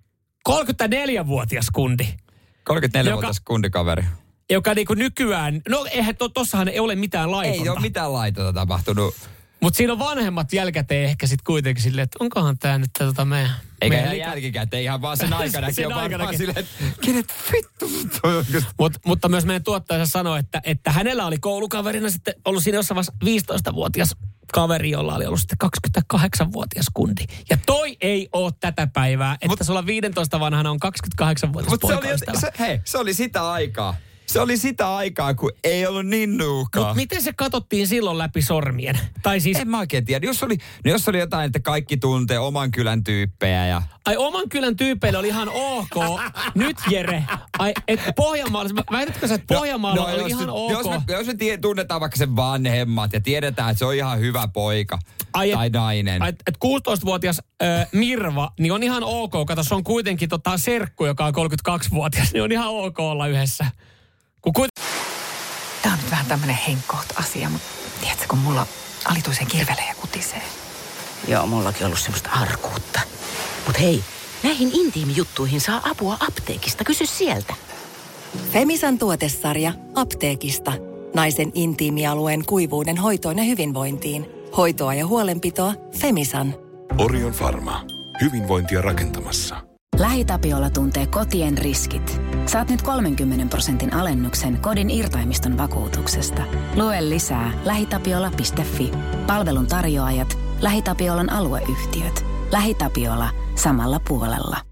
kolmekymmentäneljävuotias kundi. kolmekymmentäneljävuotias kundikaveri. Joka niinku nykyään, no eihän to, tossahan ei ole mitään laitonta. Ei ole mitään laitonta tapahtunut. Mutta siinä on vanhemmat jälkäteen ehkä sitten kuitenkin silleen, että onkohan tämä nyt tota meidän... Eikä ihan jälkikäteen, ihan vaan sen aikanakin sen on varmaan silleen, että kenet vittu. Mut, mutta myös meidän tuottajansa sanoi, että, että hänellä oli koulukaverina sitten ollut siinä jossain vaiheessa viisitoistavuotias kaveri, jolla oli ollut sitten kaksikymmentäkahdeksanvuotias kundi. Ja toi ei ole tätä päivää, että mut, sulla viisitoista vanhana on kaksikymmentäkahdeksanvuotias poikaystävä. Se, hei, se oli sitä aikaa. Se oli sitä aikaa, kun ei ollut niin nuukaa. Mutta miten se katsottiin silloin läpi sormien? Tai siis... En mä oikein tiedä. Jos oli, no jos oli jotain, että kaikki tuntee oman kylän tyyppejä ja... Ai oman kylän tyypeille oli ihan ok. Nyt Jere. Ai, et Pohjanmaalla, väitätkö sä, että Pohjanmaalla no, no, oli jos, ihan ok? Jos me, jos me tie, tunnetaan vaikka sen vanhemmat ja tiedetään, että se on ihan hyvä poika ai, tai et, nainen. Että et kuusitoistavuotias äh, Mirva, niin on ihan ok. Kato, se on kuitenkin tota serkku, joka on kolmekymmentäkaksivuotias, niin on ihan ok olla yhdessä. Kuit... Tämä on nyt vähän tämmöinen henkkoht-asia, mutta tiedätkö, kun mulla alituisen kirvelee ja kutisee. Joo, mullakin on ollut semmoista arkuutta. Mut hei, näihin intiimijuttuihin saa apua apteekista. Kysy sieltä. Femisan tuotesarja apteekista. Naisen intiimialueen kuivuuden hoitoon ja hyvinvointiin. Hoitoa ja huolenpitoa Femisan. Orion Pharma. Hyvinvointia rakentamassa. LähiTapiola tuntee kotien riskit. Saat nyt kolmenkymmenen prosentin alennuksen kodin irtaimiston vakuutuksesta. Lue lisää lähitapiola piste fi. Palvelun tarjoajat, LähiTapiolan alueyhtiöt. LähiTapiola samalla puolella.